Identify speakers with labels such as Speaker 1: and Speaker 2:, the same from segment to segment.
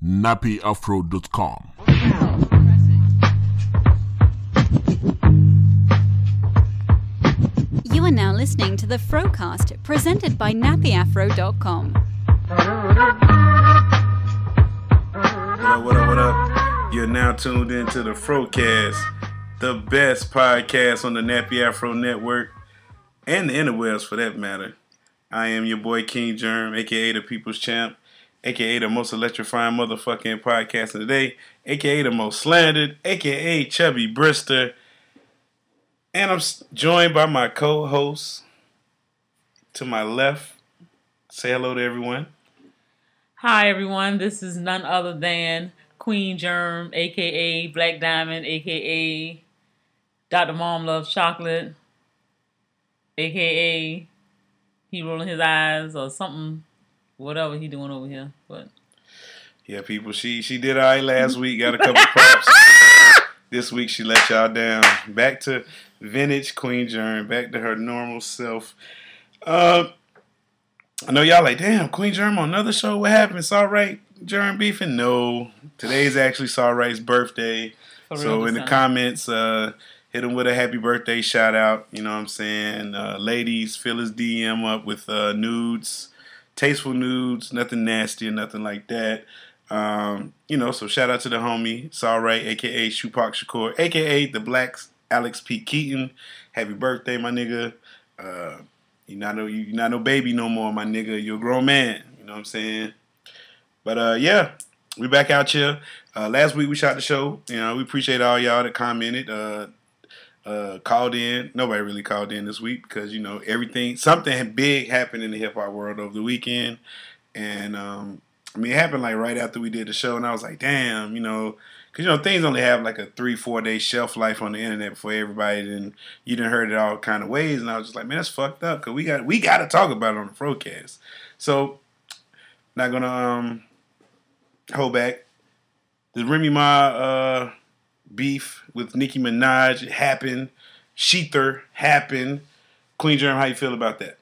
Speaker 1: nappyafro.com.
Speaker 2: You are now listening to the Frocast, presented by nappyafro.com.
Speaker 3: What up? You're now tuned into the Frocast, the best podcast on the Nappy Afro Network, and the interwebs for that matter. I am your boy King Germ, a.k.a. the People's Champ, a.k.a. the most electrifying motherfucking podcast of the day, a.k.a. the most slandered, a.k.a. Chubby Brister. And I'm joined by my co-host to my left. Say hello to everyone.
Speaker 4: Hi, everyone. This is none other than Queen Germ, a.k.a. Black Diamond, a.k.a. Dr. Mom Loves Chocolate, a.k.a. he rolling his eyes or something, whatever he doing over here. But
Speaker 3: yeah, people, she did all right last week. Got a couple props. This week she let y'all down. Back to vintage Queen Germ. Back to her normal self. I know y'all like, damn, Queen Germ on another show. What happened? It's all right. Germ beefing? No. Today's actually Saw Right's birthday. So in the comments, hit him with a happy birthday shout out. You know what I'm saying? Ladies, fill his DM up with nudes, tasteful nudes, nothing nasty or nothing like that. So shout out to the homie, Saw Right, a.k.a. Shupak Shakur, a.k.a. the Black Alex P. Keaton. Happy birthday, my nigga. You're not no baby no more, my nigga. You're a grown man. You know what I'm saying? But, yeah, we back out here. Last week we shot the show. You know, we appreciate all y'all that commented, called in. Nobody really called in this week because, something big happened in the hip-hop world over the weekend. And, it happened like right after we did the show, and I was like, damn, because, things only have like a 3-4 day shelf life on the internet before everybody, and you done heard it all kind of ways, and I was just like, man, that's fucked up, because we got to talk about it on the Frocast. So, not going to hold back. The Remy Ma beef with Nicki Minaj happened. Sheether happened. Queen Germ, how you feel about that?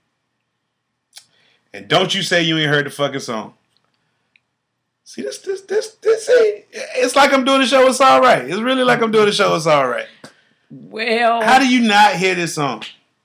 Speaker 3: And don't you say you ain't heard the fucking song. See, this it's like I'm doing the show, it's all right. It's really like I'm doing the show, it's all right.
Speaker 4: Well,
Speaker 3: how do you not hear this song?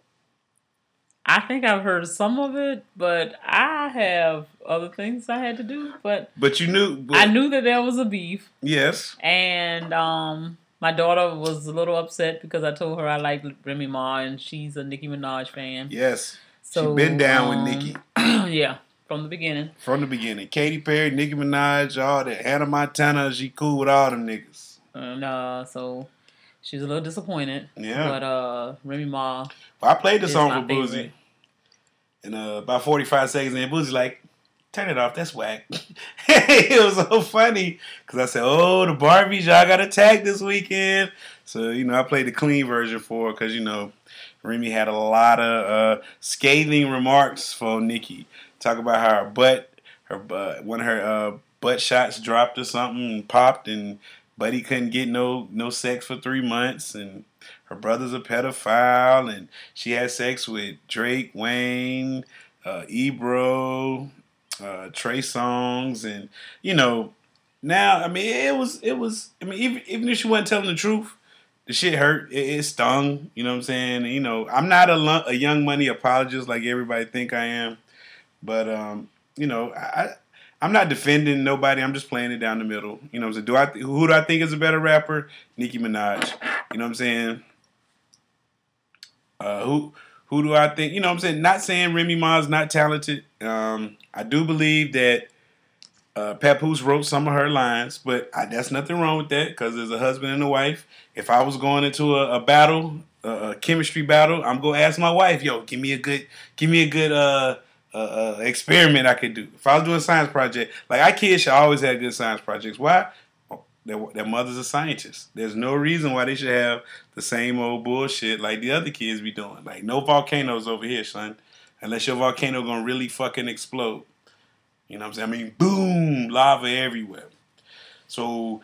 Speaker 4: I think I've heard some of it, but I have other things I had to do. But
Speaker 3: you knew.
Speaker 4: I knew that there was a beef.
Speaker 3: Yes.
Speaker 4: And my daughter was a little upset because I told her I liked Remy Ma, and she's a Nicki Minaj fan.
Speaker 3: Yes.
Speaker 4: So,
Speaker 3: she's been down with Nicki.
Speaker 4: Yeah. From the beginning.
Speaker 3: Katy Perry, Nicki Minaj, all that. Hannah Montana, she cool with all them niggas.
Speaker 4: So she was a little disappointed.
Speaker 3: Yeah.
Speaker 4: But Remy Ma.
Speaker 3: Well, I played the song for Boozy. And about 45 seconds in, Boozy like, turn it off, that's whack. It was so funny. Because I said, oh, the Barbies, y'all got attacked this weekend. So, I played the clean version for her because, Remy had a lot of scathing remarks for Nicki. Talk about how one of her butt shots dropped or something and popped, and Buddy couldn't get no sex for 3 months, and her brother's a pedophile, and she had sex with Drake, Wayne, Ebro, Trey Songz, and now it was even if she wasn't telling the truth, the shit hurt. It stung. You know what I'm saying? And, I'm not a Young Money apologist like everybody think I am. But, I'm not defending nobody. I'm just playing it down the middle. You know what I'm saying? Who do I think is a better rapper? Nicki Minaj. You know what I'm saying? Who do I think? You know what I'm saying? Not saying Remy Ma's not talented. I do believe that Papoose wrote some of her lines, but that's nothing wrong with that because there's a husband and a wife. If I was going into a battle, a chemistry battle, I'm going to ask my wife, yo, give me a good experiment I could do. If I was doing a science project, like our kids should always have good science projects. Why? Their mother's a scientist. There's no reason why they should have the same old bullshit like the other kids be doing. Like, no volcanoes over here, son. Unless your volcano gonna really fucking explode. You know what I'm saying? Boom, lava everywhere. So,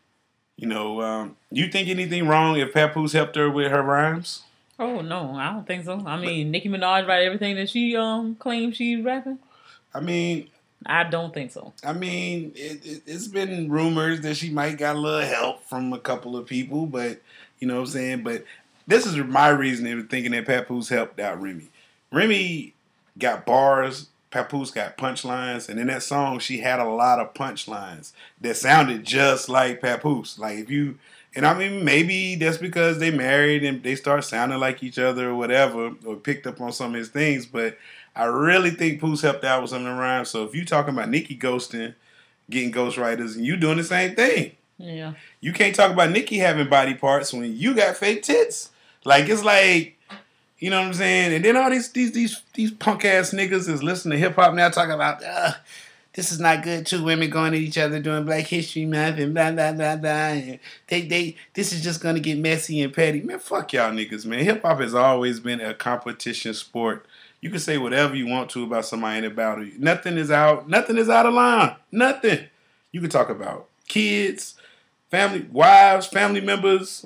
Speaker 3: you think anything wrong if Papoose helped her with her rhymes?
Speaker 4: Oh, no, I don't think so. Nicki Minaj write everything that she claims she's rapping. I don't think so.
Speaker 3: I mean, it's been rumors that she might got a little help from a couple of people, but you know what I'm saying? But this is my reasoning for thinking that Papoose helped out Remy. Remy got bars, Papoose got punchlines, and in that song, she had a lot of punchlines that sounded just like Papoose. Like if you, and I mean, maybe that's because they married and they start sounding like each other or whatever, or picked up on some of his things, but I really think Poose helped out with some of the rhymes. So if you talking about Nicki ghosting, getting ghostwriters, and you doing the same thing.
Speaker 4: Yeah.
Speaker 3: You can't talk about Nicki having body parts when you got fake tits. Like, it's like, you know what I'm saying? And then all these punk ass niggas is listening to hip hop now talking about, this is not good. Two women going at each other doing Black History Month and blah, blah, blah, blah. And this is just going to get messy and petty. Man, fuck y'all niggas, man. Hip hop has always been a competition sport. You can say whatever you want to about somebody in a battle. Nothing is out of line. Nothing. You can talk about kids, family, wives, family members,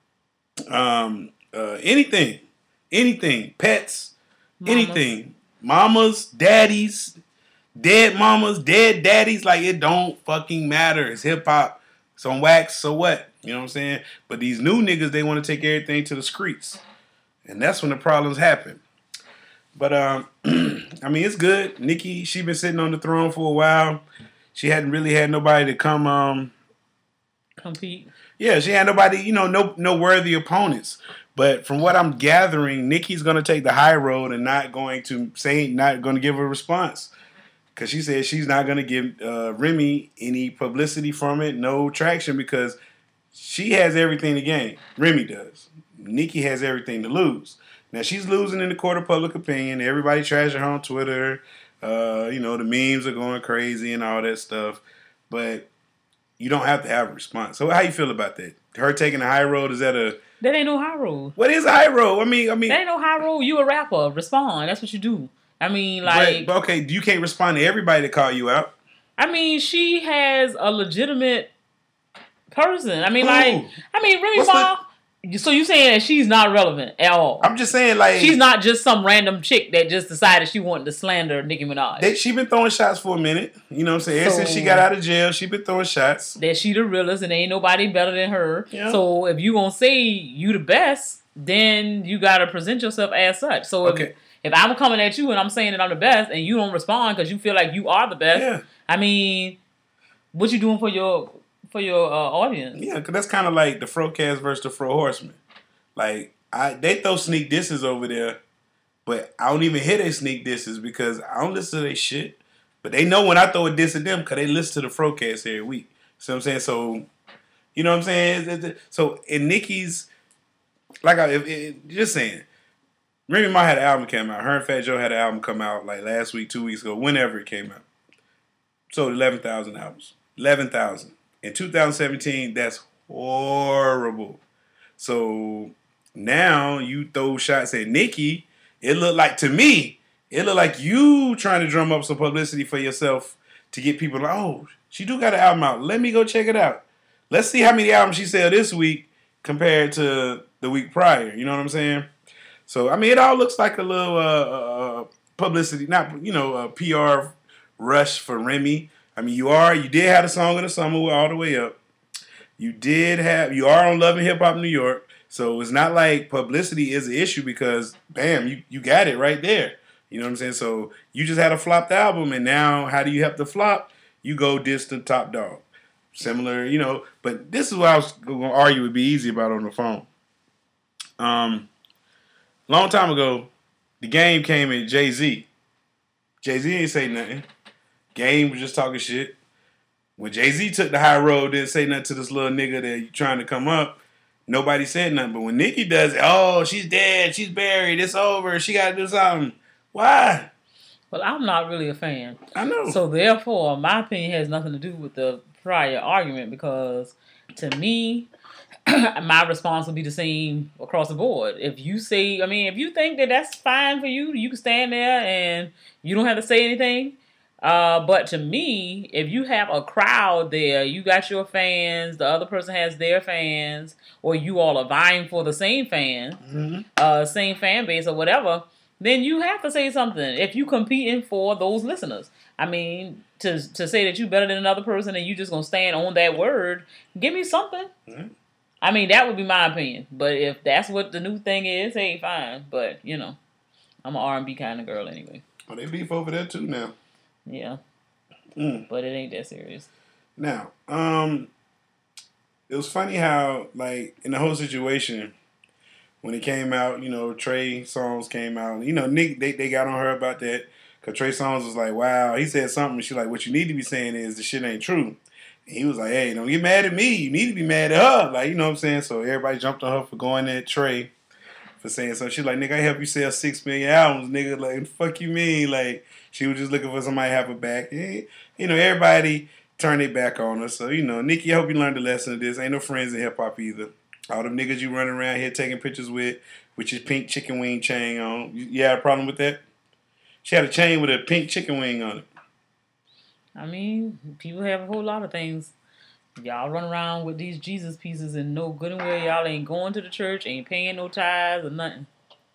Speaker 3: anything, pets, anything, mamas, daddies, dead mamas, dead daddies. Like, it don't fucking matter. It's hip hop. It's on wax. So what? You know what I'm saying? But these new niggas, they want to take everything to the streets, and that's when the problems happen. But, I mean, it's good. Nicki, she been sitting on the throne for a while. She hadn't really had nobody to come,
Speaker 4: compete.
Speaker 3: Yeah, she had nobody, no worthy opponents. But from what I'm gathering, Nicki's going to take the high road and not going to give a response. Because she said she's not going to give Remy any publicity from it, no traction, because she has everything to gain. Remy does. Nicki has everything to lose. Now, she's losing in the court of public opinion. Everybody trashing her on Twitter. The memes are going crazy and all that stuff. But you don't have to have a response. So how you feel about that? Her taking the high road, is that a...
Speaker 4: That ain't no high road.
Speaker 3: What is a high road? I mean...
Speaker 4: That ain't no high road. You a rapper. Respond. That's what you do. I mean, like...
Speaker 3: But okay, you can't respond to everybody that call you out.
Speaker 4: I mean, she has a legitimate person. I mean, Remy Ma... So you saying that she's not relevant at all?
Speaker 3: I'm just saying, like...
Speaker 4: She's not just some random chick that just decided she wanted to slander Nicki Minaj.
Speaker 3: She been throwing shots for a minute. You know what I'm saying? Ever since she got out of jail, she been throwing shots.
Speaker 4: That she the realest and ain't nobody better than her.
Speaker 3: Yeah.
Speaker 4: So if you gonna say you the best, then you gotta present yourself as such. So if I'm coming at you and I'm saying that I'm the best and you don't respond because you feel like you are the best, I mean, what you doing for your audience?
Speaker 3: Yeah, because that's kind of like the Frocast versus the Fro Horsemen. Like, they throw sneak disses over there, but I don't even hear they sneak disses because I don't listen to their shit. But they know when I throw a diss at them because they listen to the Frocast every week. See what I'm saying? So, you know what I'm saying? So, in Nicki's, just saying, Remy Ma had an album come out. Her and Fat Joe had an album come out like last week, 2 weeks ago, whenever it came out. Sold 11,000 albums. 11,000. In 2017, that's horrible. So now you throw shots at Nicki. It looked like you trying to drum up some publicity for yourself to get people like, oh, she do got an album out. Let me go check it out. Let's see how many albums she sell this week compared to the week prior. You know what I'm saying? So, I mean, it all looks like a little publicity, not, a PR rush for Remy. I mean, you did have a song in the summer with All the Way Up. You are on Love and Hip Hop New York. So it's not like publicity is an issue because, bam, you got it right there. You know what I'm saying? So you just had a flopped album, and now how do you have to flop? You go diss the top dog. Similar, but this is what I was going to argue would be easy about on the phone. Long time ago, the Game came at Jay-Z. Jay-Z ain't say nothing. Game was just talking shit. When Jay-Z took the high road, didn't say nothing to this little nigga that you trying to come up, nobody said nothing. But when Nicki does it, oh, she's dead, she's buried, it's over, she got to do something. Why?
Speaker 4: Well, I'm not really a fan.
Speaker 3: I know.
Speaker 4: So therefore, my opinion has nothing to do with the prior argument because to me, my response would be the same across the board. If you think that that's fine for you, you can stand there and you don't have to say anything. But to me, if you have a crowd there, you got your fans, the other person has their fans, or you all are vying for the same fan, same fan base or whatever, then you have to say something if you competing for those listeners. I mean, to say that you better than another person and you just gonna stand on that word, give me something.
Speaker 3: Mm-hmm.
Speaker 4: I mean, that would be my opinion. But if that's what the new thing is, hey, fine. But you know, I'm an R&B kind of girl anyway.
Speaker 3: Oh, they beef over there too now.
Speaker 4: Yeah.
Speaker 3: But
Speaker 4: it ain't that serious.
Speaker 3: Now, it was funny how, like, in the whole situation, when it came out, you know, Trey Songz came out. You know, Nick, they got on her about that. Because Trey Songz was like, wow. He said something. And she like, what you need to be saying is the shit ain't true. And he was like, hey, don't get mad at me. You need to be mad at her. Like, you know what I'm saying? So everybody jumped on her for going at Trey for saying something. She like, nigga, I help you sell 6 million albums, nigga. Like, fuck you mean? Like, she was just looking for somebody to have her back. And, you know, everybody turned their back on her. So, you know, Nikki, I hope you learned the lesson of this. Ain't no friends in hip-hop either. All them niggas you running around here taking pictures with your pink chicken wing chain on. You had a problem with that? She had a chain with a pink chicken wing on it.
Speaker 4: I mean, people have a whole lot of things. Y'all run around with these Jesus pieces and know good and well y'all ain't going to the church, ain't paying no tithes or nothing.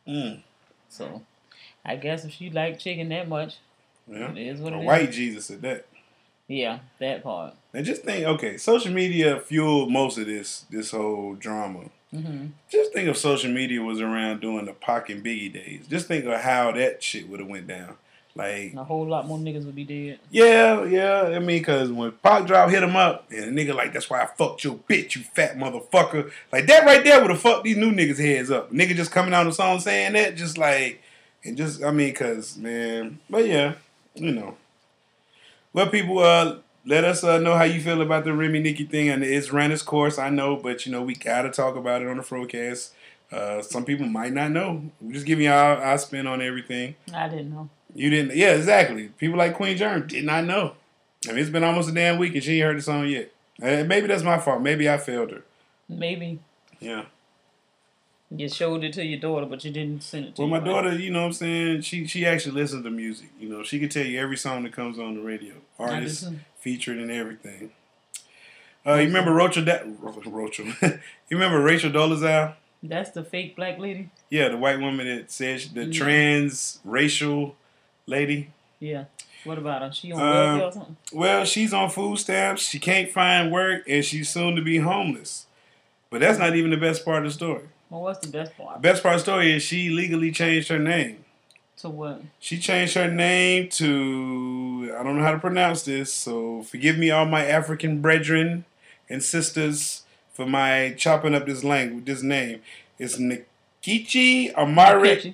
Speaker 4: So, I guess if she liked chicken that much,
Speaker 3: yeah,
Speaker 4: it is what it is.
Speaker 3: White Jesus at that.
Speaker 4: Yeah, that part.
Speaker 3: And just think, okay, social media fueled most of this whole drama.
Speaker 4: Mm-hmm.
Speaker 3: Just think if social media was around during the Pac and Biggie days. Just think of how that shit would have went down. Like,
Speaker 4: a whole lot more niggas would be dead.
Speaker 3: Yeah. I mean, because when Pac Drop hit him up, and a nigga like, that's why I fucked your bitch, you fat motherfucker. Like, that right there would have fucked these new niggas' heads up. Nigga just coming out on the song saying that, just like, and just, I mean, because, man, but yeah, you know. Well, people, let us know how you feel about the Remy Nikki thing, and it's ran its course, I know, but, you know, we got to talk about it on the Frocast. Some people might not know. We're just giving you our spin on everything.
Speaker 4: I didn't know.
Speaker 3: You didn't? Yeah, exactly. People like Queen Germ did not know. I mean, it's been almost a damn week and she ain't heard the song yet. Maybe that's my fault. Maybe I failed her.
Speaker 4: Maybe.
Speaker 3: Yeah.
Speaker 4: You showed it to your daughter, but you didn't send it to
Speaker 3: Well,
Speaker 4: your
Speaker 3: my daughter, you know what I'm saying, she actually listens to music. You know, she can tell you every song that comes on the radio. Artists featured and everything. You remember Rachel? You remember Rachel Dolezal?
Speaker 4: That's the fake black lady?
Speaker 3: Yeah, the white woman that says the trans-racial lady.
Speaker 4: Yeah. What about her? She on welfare or something?
Speaker 3: Well, she's on food stamps. She can't find work, and she's soon to be homeless. But that's not even the best part of the story.
Speaker 4: Well, what's the best part?
Speaker 3: The best part of the story is she legally changed her name.
Speaker 4: To what?
Speaker 3: She changed her name to, I don't know how to pronounce this, so forgive me all my African brethren and sisters for my chopping up this name. It's Nkechi Amari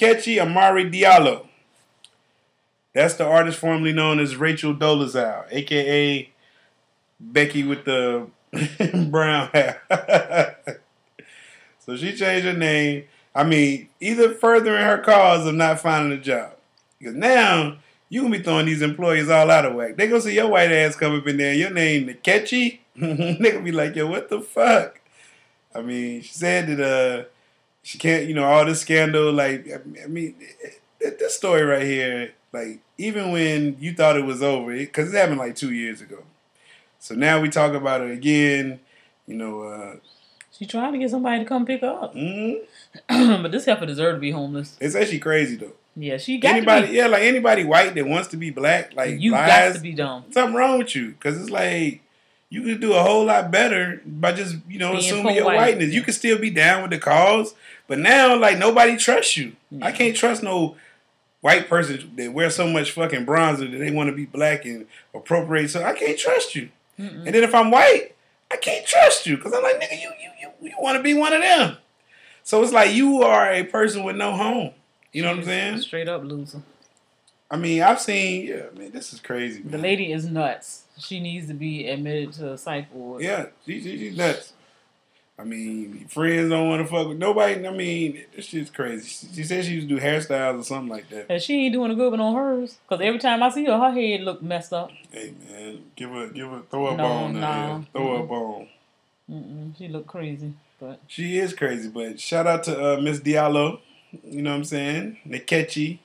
Speaker 3: Diallo. That's the artist formerly known as Rachel Dolezal, a.k.a. Becky with the brown hair. So she changed her name. I mean, either furthering her cause of not finding a job. Because now, you going to be throwing these employees all out of whack. They going to see your white ass come up in there, your name Nkechi. They going to be like, yo, what the fuck? I mean, she said that she can't, you know, all this scandal. Like, I mean, this story right here, like, even when you thought it was over, because it happened like 2 years ago. So now we talk about it again, you know.
Speaker 4: She trying to get somebody to come pick her up.
Speaker 3: Mm-hmm.
Speaker 4: But this heifer deserves to be homeless.
Speaker 3: It's actually crazy, though.
Speaker 4: Yeah, she got
Speaker 3: anybody,
Speaker 4: to be.
Speaker 3: Yeah, like anybody white that wants to be black, like,
Speaker 4: you
Speaker 3: lies,
Speaker 4: got to be dumb.
Speaker 3: Something wrong with you. Because it's like, you could do a whole lot better by just, you know, assuming your whiteness. You could still be down with the cause. But now, like, nobody trusts you. Yeah. I can't trust no white person that wears so much fucking bronzer that they want to be black and appropriate. So I can't trust you. Mm-mm. And then if I'm white, I can't trust you. Because I'm like, nigga, you want to be one of them. So it's like you are a person with no home. You know what I'm saying?
Speaker 4: Straight up loser.
Speaker 3: I mean, I've seen, yeah, man, this is crazy, man.
Speaker 4: The lady is nuts. She needs to be admitted to a psych ward.
Speaker 3: Yeah, she's nuts. I mean, friends don't want to fuck with nobody. I mean, this shit's crazy. She said she used to do hairstyles or something like that.
Speaker 4: And she ain't doing a good one on hers. Because every time I see her, her head look messed up.
Speaker 3: Hey, man, give her, throw a bone. Throw her a bone.
Speaker 4: She look crazy. But
Speaker 3: she is crazy, but shout out to Miss Diallo. You know what I'm saying? Nkechi.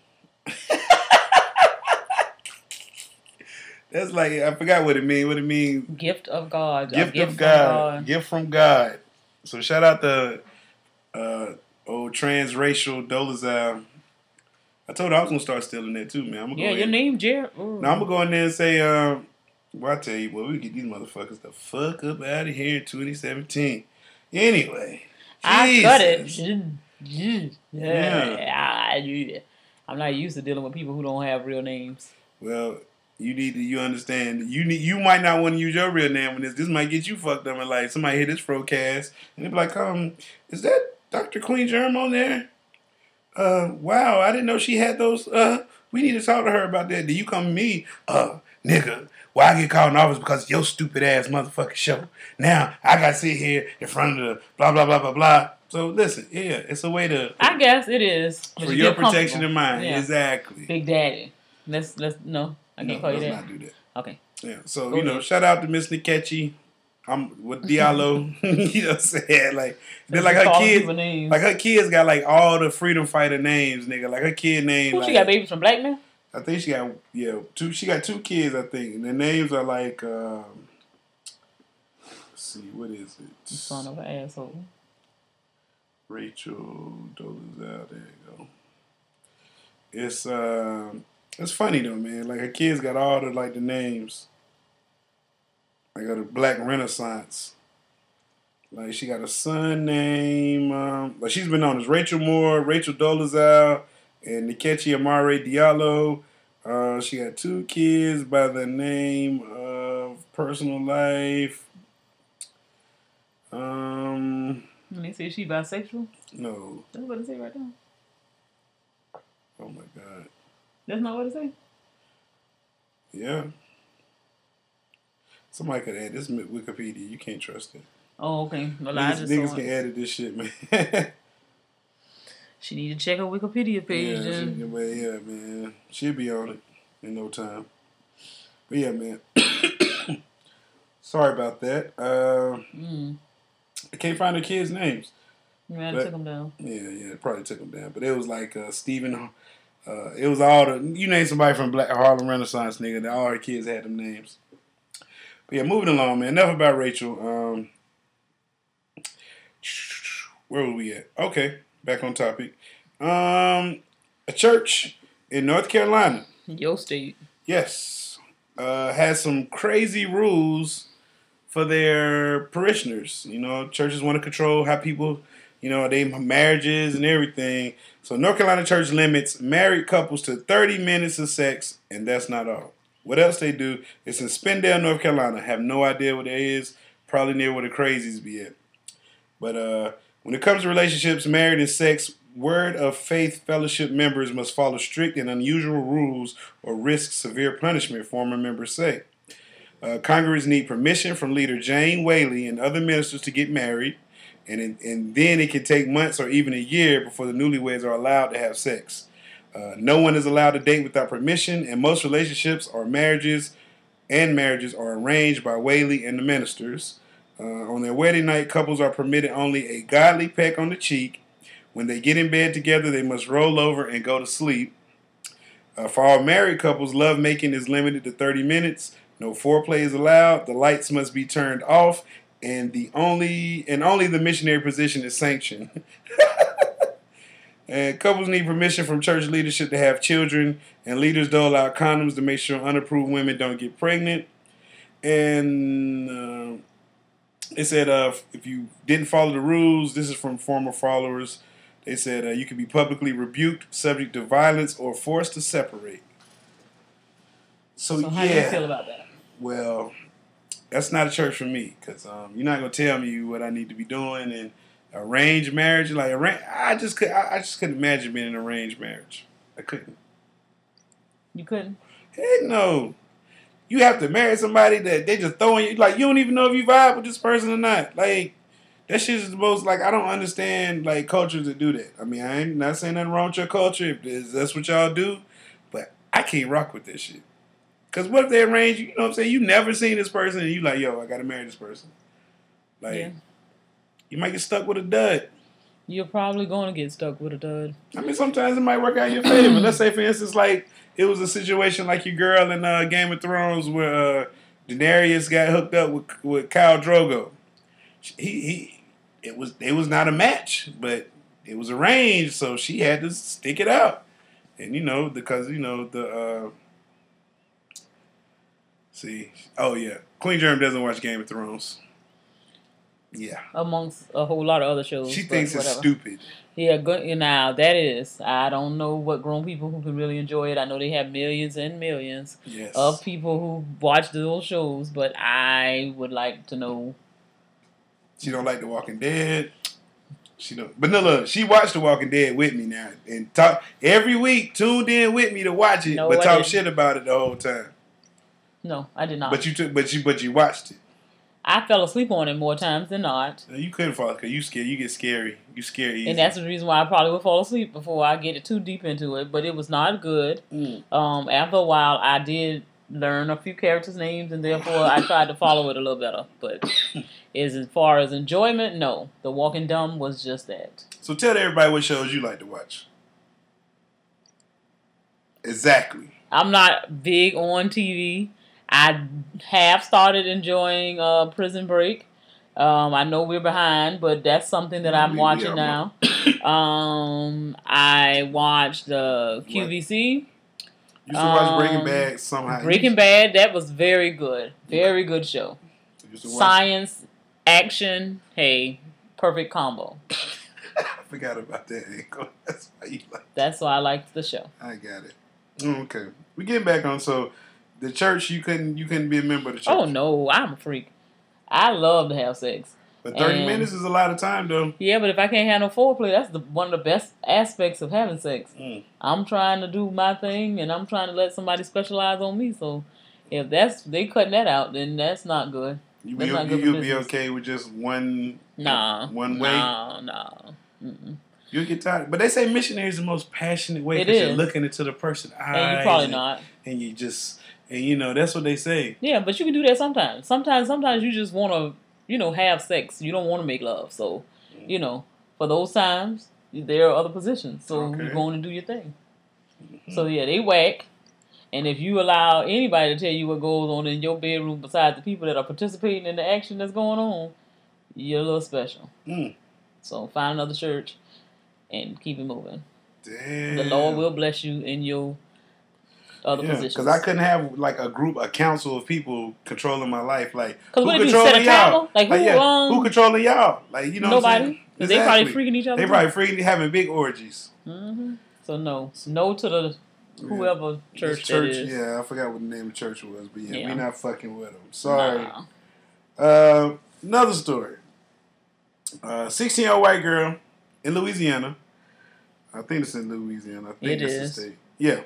Speaker 3: That's like, I forgot what it means. What it means?
Speaker 4: Gift of God.
Speaker 3: Gift of God. Gift from God. So shout out to old transracial Dolezal. I told her I was gonna start stealing that too, man. I'm gonna
Speaker 4: Yeah, your name Jared. Ooh.
Speaker 3: Now I'm gonna go in there and say, well, I tell you what, we get these motherfuckers the fuck up out of here in 2017. Anyway,
Speaker 4: I cut it.
Speaker 3: Yeah.
Speaker 4: I'm not used to dealing with people who don't have real names.
Speaker 3: Well, you understand. You might not want to use your real name when this might get you fucked up and like somebody hit this Frocast and they be like, is that Dr. Queen Germ on there? Wow, I didn't know she had those. We need to talk to her about that. Do you come to me? Nigga, why I get called in office because of your stupid ass motherfucking show. Now, I got to sit here in front of the blah, blah, blah, blah, blah. So, listen, yeah, it's a way to...
Speaker 4: I guess it is.
Speaker 3: For your protection of mine,
Speaker 4: yeah.
Speaker 3: Exactly.
Speaker 4: Big Daddy. No, I can't call you that.
Speaker 3: Let's not do that.
Speaker 4: Okay.
Speaker 3: Yeah, so, shout out to Miss Nkechi. I'm with Diallo. You know what I'm saying? Like, they're like her kids. Like, her kids got, like, all the freedom fighter names, nigga. Like, her kid name...
Speaker 4: Who, she got babies from black men?
Speaker 3: I think she got, she got 2 kids, I think. And their names are like, let's see, what is it?
Speaker 4: Son of an asshole.
Speaker 3: Rachel Dolezal, there you go. It's funny though, man. Like her kids got all the like the names. Like the Black Renaissance. Like she got a son named like she's been known as Rachel Moore, Rachel Dolezal, and Nkechi Amare Diallo. She got 2 kids by the name of Personal Life.
Speaker 4: Let me see, is she bisexual?
Speaker 3: No.
Speaker 4: That's what it say right there.
Speaker 3: Oh my God.
Speaker 4: That's not what it say?
Speaker 3: Yeah. Somebody could add this Wikipedia. You can't trust it.
Speaker 4: Oh, okay. Well,
Speaker 3: niggas can edit this shit, man.
Speaker 4: She need to check her Wikipedia page.
Speaker 3: Yeah, man. She'll be on it in no time. But yeah, man. Sorry about that. I can't find the kids' names.
Speaker 4: Yeah, took them down.
Speaker 3: Yeah, it probably took them down. But it was like Stephen. It was all the you name somebody from Black Harlem Renaissance, nigga. All her kids had them names. But yeah, moving along, man. Enough about Rachel. Where were we at? Okay, back on topic. A church in North Carolina.
Speaker 4: Your state.
Speaker 3: Yes. Has some crazy rules for their parishioners. You know, churches want to control how people, they marriages and everything. So North Carolina church limits married couples to 30 minutes of sex, and that's not all. What else they do is in Spindale, North Carolina. Have no idea what that is. Probably near where the crazies be at. But when it comes to relationships, marriage and sex, Word of Faith Fellowship members must follow strict and unusual rules or risk severe punishment, former members say. Congress need permission from leader Jane Whaley and other ministers to get married, and then it can take months or even a year before the newlyweds are allowed to have sex. No one is allowed to date without permission, and most relationships or marriages are arranged by Whaley and the ministers. On their wedding night, couples are permitted only a godly peck on the cheek. When they get in bed together, they must roll over and go to sleep. For all married couples, lovemaking is limited to 30 minutes. No foreplay is allowed. The lights must be turned off, and only the missionary position is sanctioned. And couples need permission from church leadership to have children, and leaders dole out condoms to make sure unapproved women don't get pregnant. And they said if you didn't follow the rules, this is from former followers. They said you could be publicly rebuked, subject to violence, or forced to separate. So
Speaker 4: how do you feel about that?
Speaker 3: Well, that's not a church for me, because you're not gonna tell me what I need to be doing. And arranged marriage, I just couldn't imagine being in an arranged marriage. I couldn't.
Speaker 4: You couldn't?
Speaker 3: Heck no. You have to marry somebody that they just throwing you, like, you don't even know if you vibe with this person or not. Like, that shit is the most, like, I don't understand, like, cultures that do that. I mean, I ain't not saying nothing wrong with your culture if that's what y'all do, but I can't rock with this shit. Because what if they arrange, you know what I'm saying? You never seen this person and you like, yo, I got to marry this person. Like, yeah. You might get stuck with a dud.
Speaker 4: You're probably going to get stuck with a dud. I
Speaker 3: mean, sometimes it might work out in your favor. Let's say, for instance, like, it was a situation like your girl in Game of Thrones where Daenerys got hooked up with Khal Drogo. It was not a match, but it was arranged, so she had to stick it out. And because the Queen Germ doesn't watch Game of Thrones. Yeah.
Speaker 4: Amongst a whole lot of other shows.
Speaker 3: She thinks it's
Speaker 4: whatever.
Speaker 3: stupid.
Speaker 4: Yeah, now that is. I don't know what grown people who can really enjoy it. I know they have millions and millions of people who watch those shows, but I would like to know.
Speaker 3: She don't like The Walking Dead. She don't. But no, look, she watched The Walking Dead with me now and talk every week. Tuned in with me to watch it, but talk shit about it the whole time.
Speaker 4: No, I did not.
Speaker 3: But you watched it.
Speaker 4: I fell asleep on it more times than not.
Speaker 3: You couldn't fall because you scared. You get scary. You scare easy.
Speaker 4: And that's the reason why I probably would fall asleep before I get too deep into it. But it was not good. After a while, I did learn a few characters' names, and therefore I tried to follow it a little better. But as far as enjoyment, no. The Walking Dumb was just that.
Speaker 3: So tell everybody what shows you like to watch. Exactly.
Speaker 4: I'm not big on TV. I have started enjoying Prison Break. I know we're behind, but that's something that I'm watching now. I watched QVC.
Speaker 3: You used to watch Breaking Bad somehow.
Speaker 4: Breaking Bad, that was very good. Very good show. Science, action, hey, perfect combo.
Speaker 3: I forgot about that angle. That's why you like.
Speaker 4: That's why I liked the show.
Speaker 3: I got it. Okay, we getting back on the church. You couldn't be a member of the church.
Speaker 4: Oh no, I'm a freak. I love to have sex.
Speaker 3: But 30 minutes is a lot of time, though.
Speaker 4: Yeah, but if I can't have no foreplay, that's one of the best aspects of having sex. I'm trying to do my thing, and I'm trying to let somebody specialize on me. So if they cutting that out, then that's not good.
Speaker 3: You'll be okay with just one way?
Speaker 4: No.
Speaker 3: You'll get tired. But they say missionary is the most passionate way because you're looking into the person's eyes.
Speaker 4: And you're probably not.
Speaker 3: And you just, that's what they say.
Speaker 4: Yeah, but you can do that sometimes. Sometimes you just want to, have sex. You don't want to make love. So, for those times, there are other positions. So you're going to do your thing. Mm-hmm. So, yeah, they whack. And if you allow anybody to tell you what goes on in your bedroom besides the people that are participating in the action that's going on, you're a little special. So find another church and keep it moving.
Speaker 3: Damn.
Speaker 4: The Lord will bless you in your other positions.
Speaker 3: Because I couldn't have like a council of people controlling my life. Like,
Speaker 4: who controlling y'all?
Speaker 3: Who controlling y'all? Like,
Speaker 4: nobody. Exactly. They probably freaking each other.
Speaker 3: They probably freaking having big orgies.
Speaker 4: Mm-hmm. So no to the whoever church that is.
Speaker 3: Yeah, I forgot what the name of the church was, but we're not fucking with them. Sorry. Nah. Another story. 16-year-old white girl in Louisiana. I think it's in Louisiana. I think it's the state. Yeah.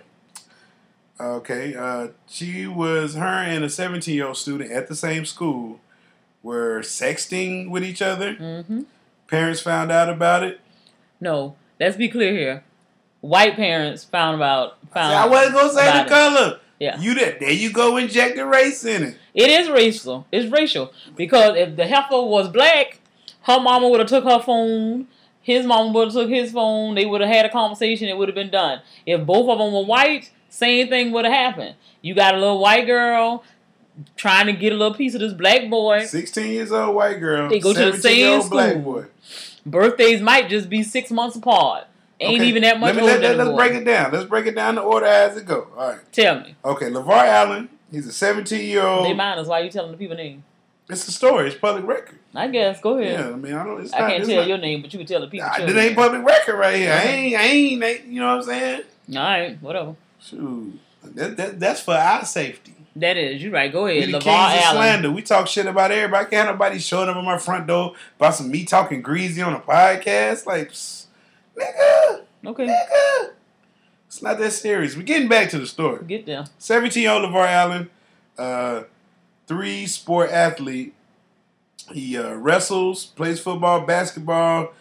Speaker 3: Okay. Her and a 17-year-old student at the same school were sexting with each other. Mm-hmm. Parents found out about it.
Speaker 4: No, let's be clear here. White parents found out.
Speaker 3: I wasn't gonna say the color.
Speaker 4: Yeah.
Speaker 3: There you go, inject the race in it.
Speaker 4: It is racial. It's racial because if the heifer was black, her mama would have took her phone. His mama would have took his phone. They would have had a conversation. It would have been done. If both of them were white, same thing would have happened. You got a little white girl trying to get a little piece of this black boy.
Speaker 3: 16 years old white girl.
Speaker 4: They go to the same school.
Speaker 3: Black boy.
Speaker 4: Birthdays might just be 6 months apart. Ain't even that much older than
Speaker 3: Let's break it down. Let's break it down the order as it go. All right.
Speaker 4: Tell me.
Speaker 3: Okay, LeVar Allen. He's a 17-year-old.
Speaker 4: They mind us. Why are you telling the people name?
Speaker 3: It's a story. It's public record.
Speaker 4: I guess. Go ahead.
Speaker 3: Yeah, I mean,
Speaker 4: I can't tell your name, but you can tell the people.
Speaker 3: It ain't public record right here. I ain't. You know what I'm saying?
Speaker 4: All right. Whatever.
Speaker 3: Shoot. That's for our safety.
Speaker 4: That is. You're right. Go ahead.
Speaker 3: We the LeVar Allen. Slander. We talk shit about everybody. Can't nobody showing up at my front door about some me talking greasy on a podcast. Like, nigga.
Speaker 4: Okay.
Speaker 3: Nigga. It's not that serious. We're getting back to the story.
Speaker 4: Get there.
Speaker 3: 17-year-old LeVar Allen, 3-sport athlete. He wrestles, plays football, basketball.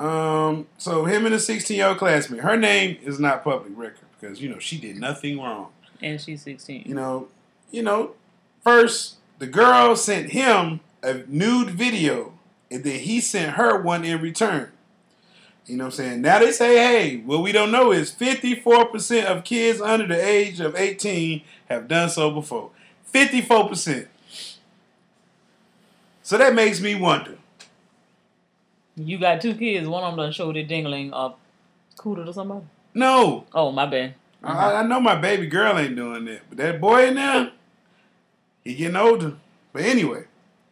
Speaker 3: So him and a 16-year-old classmate. Her name is not public record because, she did nothing wrong.
Speaker 4: And she's 16.
Speaker 3: First, the girl sent him a nude video, and then he sent her one in return. You know what I'm saying? Now they say, hey, what we don't know is 54% of kids under the age of 18 have done so before. 54%. So that makes me wonder.
Speaker 4: You got 2 kids. One of them done showed their dingling up cooter to somebody?
Speaker 3: No.
Speaker 4: Oh, my bad.
Speaker 3: I know my baby girl ain't doing that, but that boy in there, he getting older. But anyway,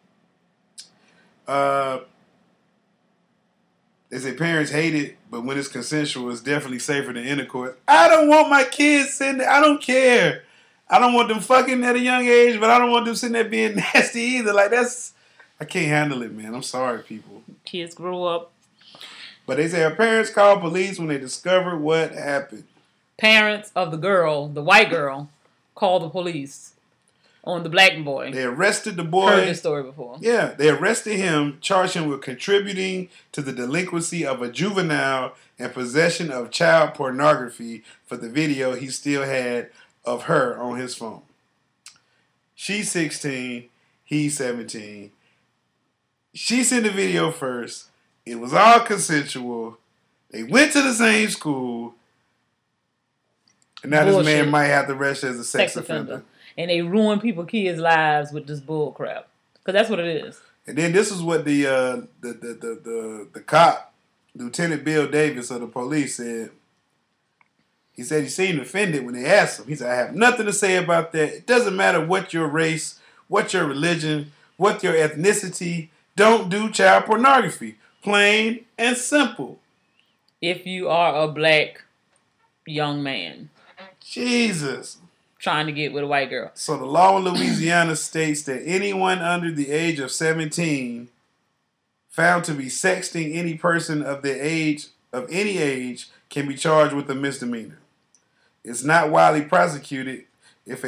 Speaker 3: they say parents hate it, but when it's consensual, it's definitely safer than intercourse. I don't want my kids sitting there. I don't care. I don't want them fucking at a young age, but I don't want them sitting there being nasty either. Like, I can't handle it, man. I'm sorry, people.
Speaker 4: Kids grow up.
Speaker 3: But they say her parents called police when they discovered what happened.
Speaker 4: Parents of the girl, the white girl, called the police on the black boy.
Speaker 3: They arrested the boy.
Speaker 4: Heard this story before.
Speaker 3: Yeah, they arrested him, charged him with contributing to the delinquency of a juvenile and possession of child pornography for the video he still had of her on his phone. She's 16, he's 17. She sent the video first. It was all consensual. They went to the same school. And now Bullshit. This man might have to register as a sex offender.
Speaker 4: And they ruin kids' lives with this bull crap. Because that's what it is.
Speaker 3: And then this is what the cop, Lieutenant Bill Davis of the police, said. He said he seemed offended when they asked him. He said, I have nothing to say about that. It doesn't matter what your race, what your religion, what your ethnicity. Don't do child pornography. Plain and simple.
Speaker 4: If you are a black young man.
Speaker 3: Jesus.
Speaker 4: Trying to get with a white girl.
Speaker 3: So the law in Louisiana states that anyone under the age of 17 found to be sexting any person of any age can be charged with a misdemeanor. It's not widely prosecuted if a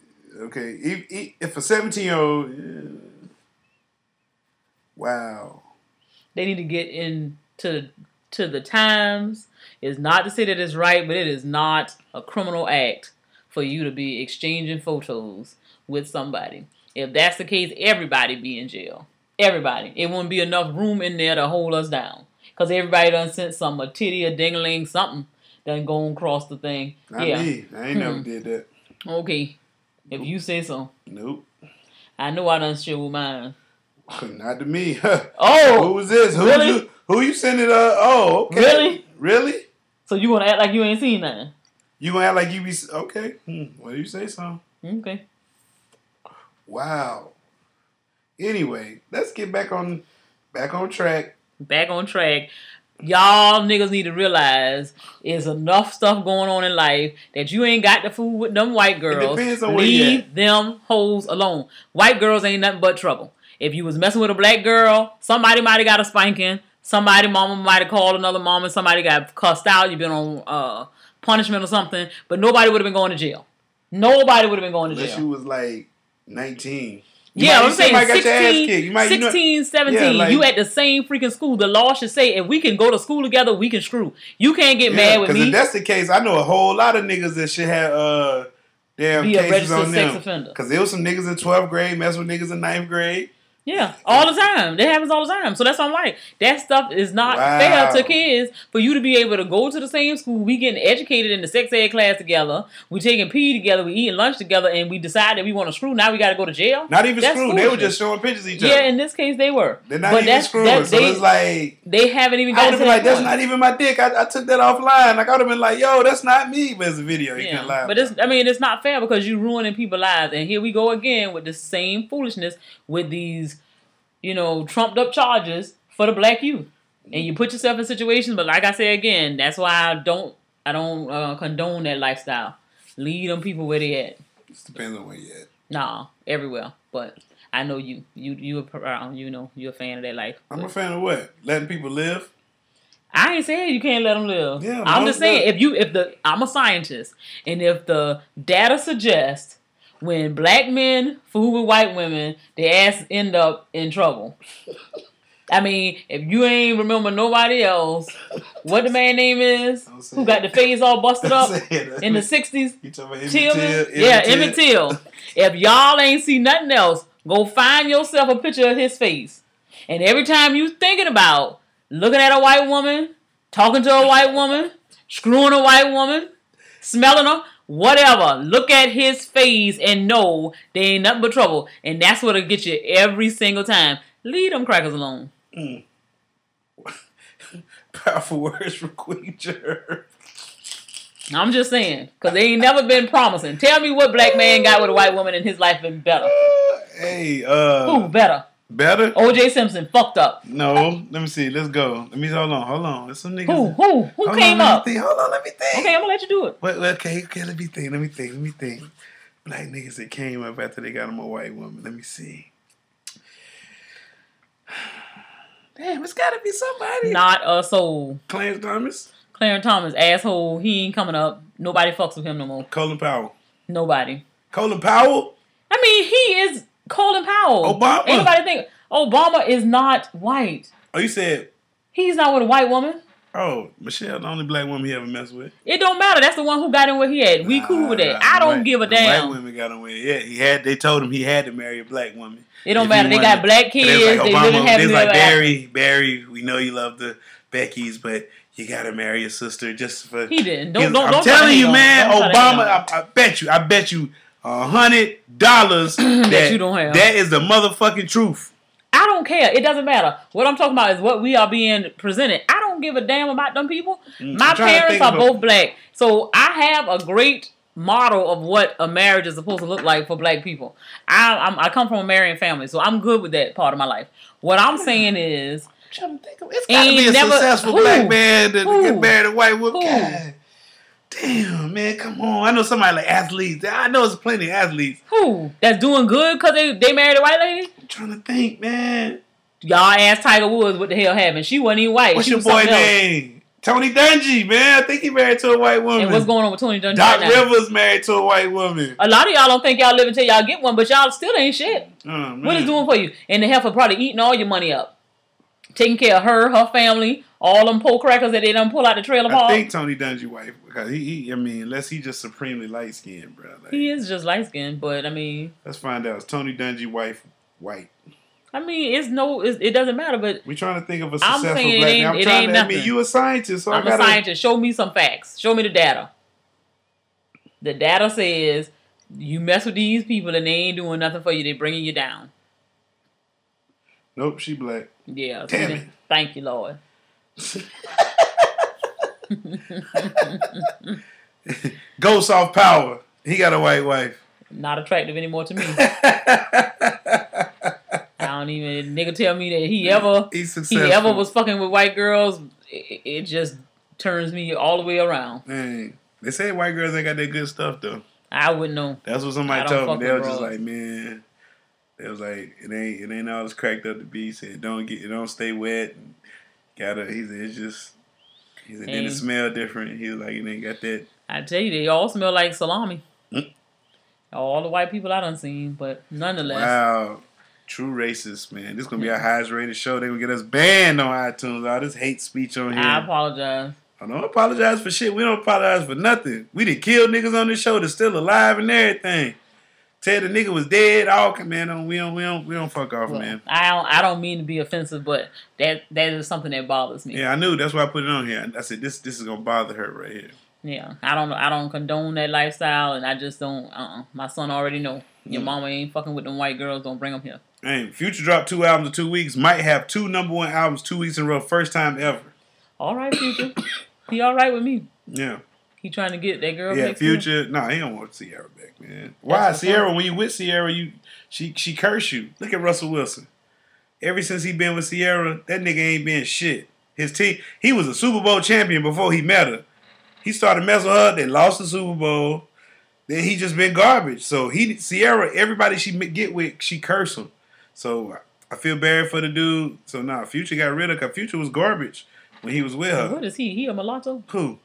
Speaker 3: 17-year-old. Wow. They
Speaker 4: need to get into the times. It's not to say that it's right, but it is not a criminal act for you to be exchanging photos with somebody. If that's the case, everybody be in jail. Everybody. It wouldn't be enough room in there to hold us down. Because everybody done sent a titty, a ding-a-ling, something done going across the thing.
Speaker 3: Not me. I ain't never did that.
Speaker 4: Okay. If you say so.
Speaker 3: Nope.
Speaker 4: I know I done shit with mine.
Speaker 3: Not to me.
Speaker 4: Oh!
Speaker 3: Who was this?
Speaker 4: Really?
Speaker 3: Who you sending? Oh, okay.
Speaker 4: Really?
Speaker 3: Really?
Speaker 4: So you want to act like you ain't seen nothing?
Speaker 3: You gonna act like you be... Okay. Well, you say so.
Speaker 4: Okay.
Speaker 3: Wow. Anyway, let's get back on track.
Speaker 4: Back on track. Y'all niggas need to realize there's enough stuff going on in life that you ain't got to fool with them white girls.
Speaker 3: It depends on
Speaker 4: Leave them hoes alone. White girls ain't nothing but trouble. If you was messing with a black girl, somebody might have got a spanking. Somebody, mama might have called another mama. Somebody got cussed out. You've been on punishment or something. But nobody would have been going to jail. Nobody would have been going to jail.
Speaker 3: Unless you was like 19.
Speaker 4: I'm saying 16, 17, you at the same freaking school. The law should say if we can go to school together, we can screw. You can't get mad with me.
Speaker 3: Because if that's the case, I know a whole lot of niggas that should have damn cases on them. Because there was some niggas in 12th grade messing with niggas in 9th grade.
Speaker 4: Yeah, all the time. That happens all the time. So that's what I'm like. That stuff is not fair to kids for you to be able to go to the same school. We getting educated in the sex ed class together. We taking PE together. We eating lunch together. And we decide that we want to screw. Now we got to go to jail.
Speaker 3: Not even screw. They were just showing pictures of each other.
Speaker 4: Yeah, in this case they were.
Speaker 3: They're not even screwing. So it's like...
Speaker 4: They haven't even
Speaker 3: gotten
Speaker 4: to
Speaker 3: that like, point. That's not even my dick. I took that offline. Like, I would have been like, yo, that's not me. But it's a video. You can't lie.
Speaker 4: But it's not fair because you ruining people's lives. And here we go again with the same foolishness with these... trumped up charges for the black youth. And you put yourself in situations, but like I say again, that's why I don't condone that lifestyle. Leave them people where they at.
Speaker 3: It depends on where you at.
Speaker 4: Nah, everywhere. But I know you're a fan of that life.
Speaker 3: I'm a fan of what? Letting people live?
Speaker 4: I ain't saying you can't let them live.
Speaker 3: Yeah,
Speaker 4: I'm just saying I'm a scientist, and if the data suggests when black men fool with white women, their ass end up in trouble. I mean, if you ain't remember nobody else, what the man name is, who got the face all busted up in the 60s?
Speaker 3: You talking about Emmett Till?
Speaker 4: Yeah, Emmett Till. If y'all ain't see nothing else, go find yourself a picture of his face. And every time you thinking about looking at a white woman, talking to a white woman, screwing a white woman, smelling her, whatever, look at his face and know there ain't nothing but trouble. And that's what'll get you every single time. Leave them crackers alone.
Speaker 3: Powerful words from Queen Jerv.
Speaker 4: I'm just saying, because they ain't never been promising. Tell me what black man got with a white woman in his life been better.
Speaker 3: Hey,
Speaker 4: Who better?
Speaker 3: Better?
Speaker 4: O.J. Simpson fucked up.
Speaker 3: No, let me see. Let's go. Hold on. There's some niggas.
Speaker 4: Who came up?
Speaker 3: Hold on, let me think.
Speaker 4: Okay, I'm gonna let you do it.
Speaker 3: Okay, let me think. Black niggas that came up after they got them a white woman. Let me see. Damn, it's gotta be somebody.
Speaker 4: Not a soul.
Speaker 3: Clarence
Speaker 4: Thomas, asshole. He ain't coming up. Nobody fucks with him no more.
Speaker 3: Colin Powell.
Speaker 4: Nobody.
Speaker 3: Colin Powell?
Speaker 4: I mean, he is Colin Powell.
Speaker 3: Obama.
Speaker 4: Anybody think Obama is not white?
Speaker 3: Oh, you said...
Speaker 4: He's not with a white woman.
Speaker 3: Oh, Michelle, the only black woman he ever messed with.
Speaker 4: It don't matter. That's the one who got him where he at. We cool with that. I don't give a damn.
Speaker 3: White women got him where they told him he had to marry a black woman.
Speaker 4: It don't matter. They got black kids. They live in happy ever after.
Speaker 3: Barry, we know you love the Beckys, but you gotta marry your sister just for...
Speaker 4: He didn't.
Speaker 3: I'm telling you, man, Obama, I bet you $100 that
Speaker 4: you don't have.
Speaker 3: That is the motherfucking truth.
Speaker 4: I don't care. It doesn't matter. What I'm talking about is what we are being presented. I don't give a damn about them people. My parents are both black. So I have a great model of what a marriage is supposed to look like for black people. I come from a marrying family, so I'm good with that part of my life. What I'm saying is...
Speaker 3: trying to think of it's gotta be a successful black man to get married a white woman. God damn, man, come on. I know somebody like athletes. I know there's plenty of athletes.
Speaker 4: Who? That's doing good because they married a white lady?
Speaker 3: I'm trying to think, man.
Speaker 4: Y'all asked Tiger Woods what the hell happened. She wasn't even white.
Speaker 3: What's your boy name? Tony Dungy, man. I think he married to a white woman.
Speaker 4: And what's going on with Tony Dungy
Speaker 3: Doc
Speaker 4: right now?
Speaker 3: Rivers married to a white woman.
Speaker 4: A lot of y'all don't think y'all live until y'all get one, but y'all still ain't shit.
Speaker 3: Oh,
Speaker 4: what is doing for you? And the heifer probably eating all your money up. Taking care of her family, all them pole crackers that they done pull out the trailer park.
Speaker 3: I think Tony Dungy white because unless he just supremely light skinned, bro. Like,
Speaker 4: he is just light skinned, but I mean,
Speaker 3: let's find out. Is Tony Dungy white?
Speaker 4: I mean, it doesn't matter. But
Speaker 3: we're trying to think of a successful black man.
Speaker 4: I
Speaker 3: mean, you a scientist, so
Speaker 4: I'm a scientist. Show me some facts. Show me the data. The data says you mess with these people and they ain't doing nothing for you. They bringing you down.
Speaker 3: Nope, she black.
Speaker 4: Yeah.
Speaker 3: Damn it.
Speaker 4: Thank you, Lord.
Speaker 3: Ghost off power. He got a white wife.
Speaker 4: Not attractive anymore to me. I don't even nigga tell me that he ever was fucking with white girls. It just turns me all the way around.
Speaker 3: Man, they say white girls ain't got that good stuff though.
Speaker 4: I wouldn't know.
Speaker 3: That's what somebody told me. They were just like, man. It was like it ain't all as cracked up to be. He said don't stay wet. He said then it smell different. He was like it ain't got that.
Speaker 4: I tell you, they all smell like salami. All the white people I done seen, but nonetheless.
Speaker 3: Wow. True racist, man. This is gonna be our highest rated show. They're gonna get us banned on iTunes. All this hate speech on here.
Speaker 4: I apologize.
Speaker 3: I don't apologize for shit. We don't apologize for nothing. We done killed niggas on this show that's still alive and everything. Tell the nigga was dead. Man, we don't fuck off, man.
Speaker 4: I don't mean to be offensive, but that is something that bothers me.
Speaker 3: Yeah, I knew. That's why I put it on here. I said this is gonna bother her right here.
Speaker 4: Yeah, I don't condone that lifestyle, and I just don't. My son already know. Your mama ain't fucking with them white girls. Don't bring them here.
Speaker 3: Hey, Future dropped 2 albums in 2 weeks. Might have 2 #1 albums 2 weeks in a row. First time ever.
Speaker 4: All right, Future. He all right with me.
Speaker 3: Yeah.
Speaker 4: He trying to get that girl.
Speaker 3: Yeah,
Speaker 4: back
Speaker 3: Future. No, he don't want Sierra back, man. Why Sierra? When you with Sierra, she curse you. Look at Russell Wilson. Ever since he been with Sierra, that nigga ain't been shit. His team. He was a Super Bowl champion before he met her. He started messing with her. They lost the Super Bowl. Then he just been garbage. So Sierra, everybody she get with, she curse him. So I feel bad for the dude. So Future got rid of her. Future was garbage when he was with her.
Speaker 4: What is he? He a mulatto?
Speaker 3: Who?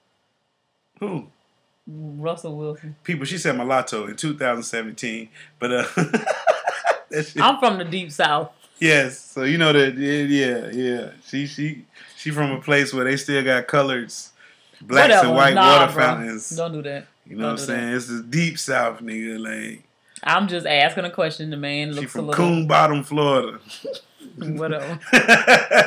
Speaker 4: Russell Wilson.
Speaker 3: People, she said mulatto in 2017. But
Speaker 4: I'm from the deep south.
Speaker 3: Yes. So you know that yeah. She from a place where they still got colors. Blacks and white water fountains.
Speaker 4: Don't do that.
Speaker 3: You know what I'm saying? It's the deep south, nigga. Like
Speaker 4: I'm just asking a question. The man looks
Speaker 3: from Coon Bottom, Florida.
Speaker 4: Whatever.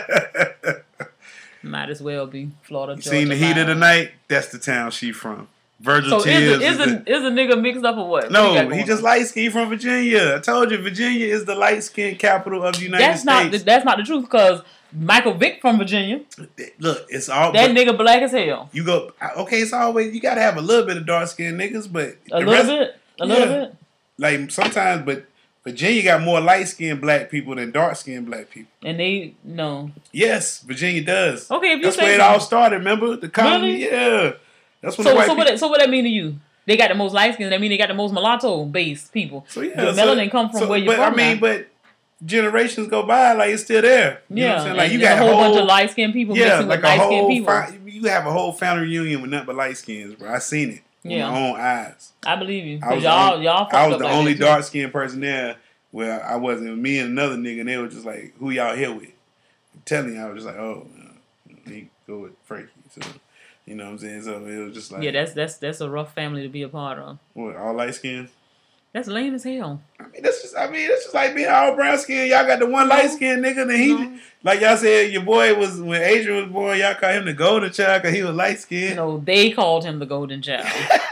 Speaker 4: Might as well be Florida.
Speaker 3: You
Speaker 4: Georgia,
Speaker 3: seen the heat of the night? That's the town she from. Virgil
Speaker 4: So
Speaker 3: Tibbs.
Speaker 4: is a nigga mixed up or what?
Speaker 3: No,
Speaker 4: What
Speaker 3: he just light skinned from Virginia. I told you, Virginia is the light skin capital of the United States.
Speaker 4: That's not the truth because Michael Vick from Virginia.
Speaker 3: Look, it's all
Speaker 4: that nigga black as hell.
Speaker 3: You go okay. It's always you gotta have a little bit of dark skinned niggas, but
Speaker 4: a little bit.
Speaker 3: Like sometimes, but Virginia got more light skinned black people than dark skinned black people.
Speaker 4: And they no.
Speaker 3: Yes, Virginia does.
Speaker 4: Okay, if you
Speaker 3: that's
Speaker 4: say
Speaker 3: where it
Speaker 4: so.
Speaker 3: all started. Remember the colony?
Speaker 4: Really?
Speaker 3: Yeah. That's when
Speaker 4: so what that mean to you? They got the most light skin. That mean they got the most mulatto based people.
Speaker 3: So yeah,
Speaker 4: the melanin come from where you're from.
Speaker 3: But generations go by, like it's still there. You know what I'm saying? Like you got
Speaker 4: a whole bunch of light skinned people mixing with light skinned people.
Speaker 3: You have a whole family reunion with nothing but light skins, bro. I seen it with my own eyes.
Speaker 4: I believe you.
Speaker 3: I was the only dark skinned person there where I wasn't. Me and another nigga, and they were just like, "Who y'all here with?" I'm telling you, I was just like, "Oh, he go with Frankie." So. You know what I'm saying? So it was just like
Speaker 4: that's a rough family to be a part of.
Speaker 3: What, all light skins?
Speaker 4: That's lame as hell.
Speaker 3: That's just like being all brown skin. Y'all got the one light skinned nigga, and he like y'all said your boy was when Adrian was born. Y'all called him the golden child because he was light skinned.
Speaker 4: No, they called him the golden child.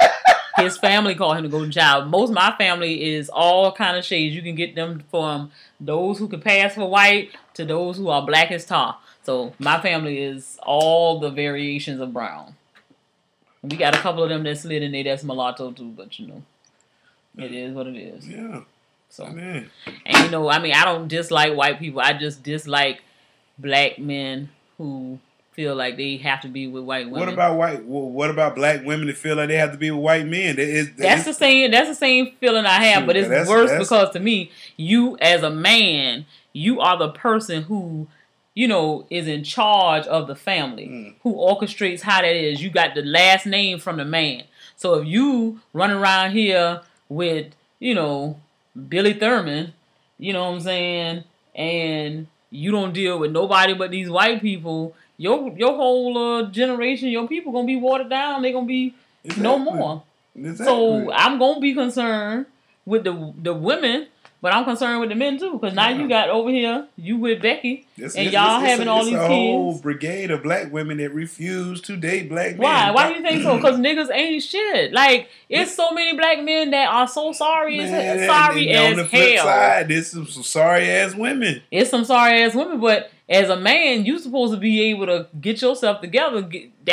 Speaker 4: His family called him the golden child. Most of my family is all kind of shades. You can get them from those who can pass for white to those who are black as tar. So my family is all the variations of brown. We got a couple of them that slid in there that's mulatto too, but you know, it is what it is.
Speaker 3: Yeah.
Speaker 4: So,
Speaker 3: man.
Speaker 4: And you know, I mean, I don't dislike white people. I just dislike black men who feel like they have to be with white women.
Speaker 3: What about black women that feel like they have to be with white men?
Speaker 4: That's the same feeling I have, but it's worse because to me, you as a man, you are the person who, you know, is in charge of the family, who orchestrates how that is. You got the last name from the man. So if you run around here with, you know, Billy Thurman, you know what I'm saying, and you don't deal with nobody but these white people, your whole generation, your people gonna be watered down. They gonna be no more. Exactly. So I'm gonna be concerned with the women. But I'm concerned with the men too, because now you got over here, you with Becky, and y'all having all these kids. It's a whole
Speaker 3: brigade of black women that refuse to date black men.
Speaker 4: Why? Why do you think so? Because niggas ain't shit. Like, it's so many black men that are so sorry as hell.
Speaker 3: On the flip side, there's some sorry ass women.
Speaker 4: It's some sorry ass women, but as a man, you supposed to be able to get yourself together.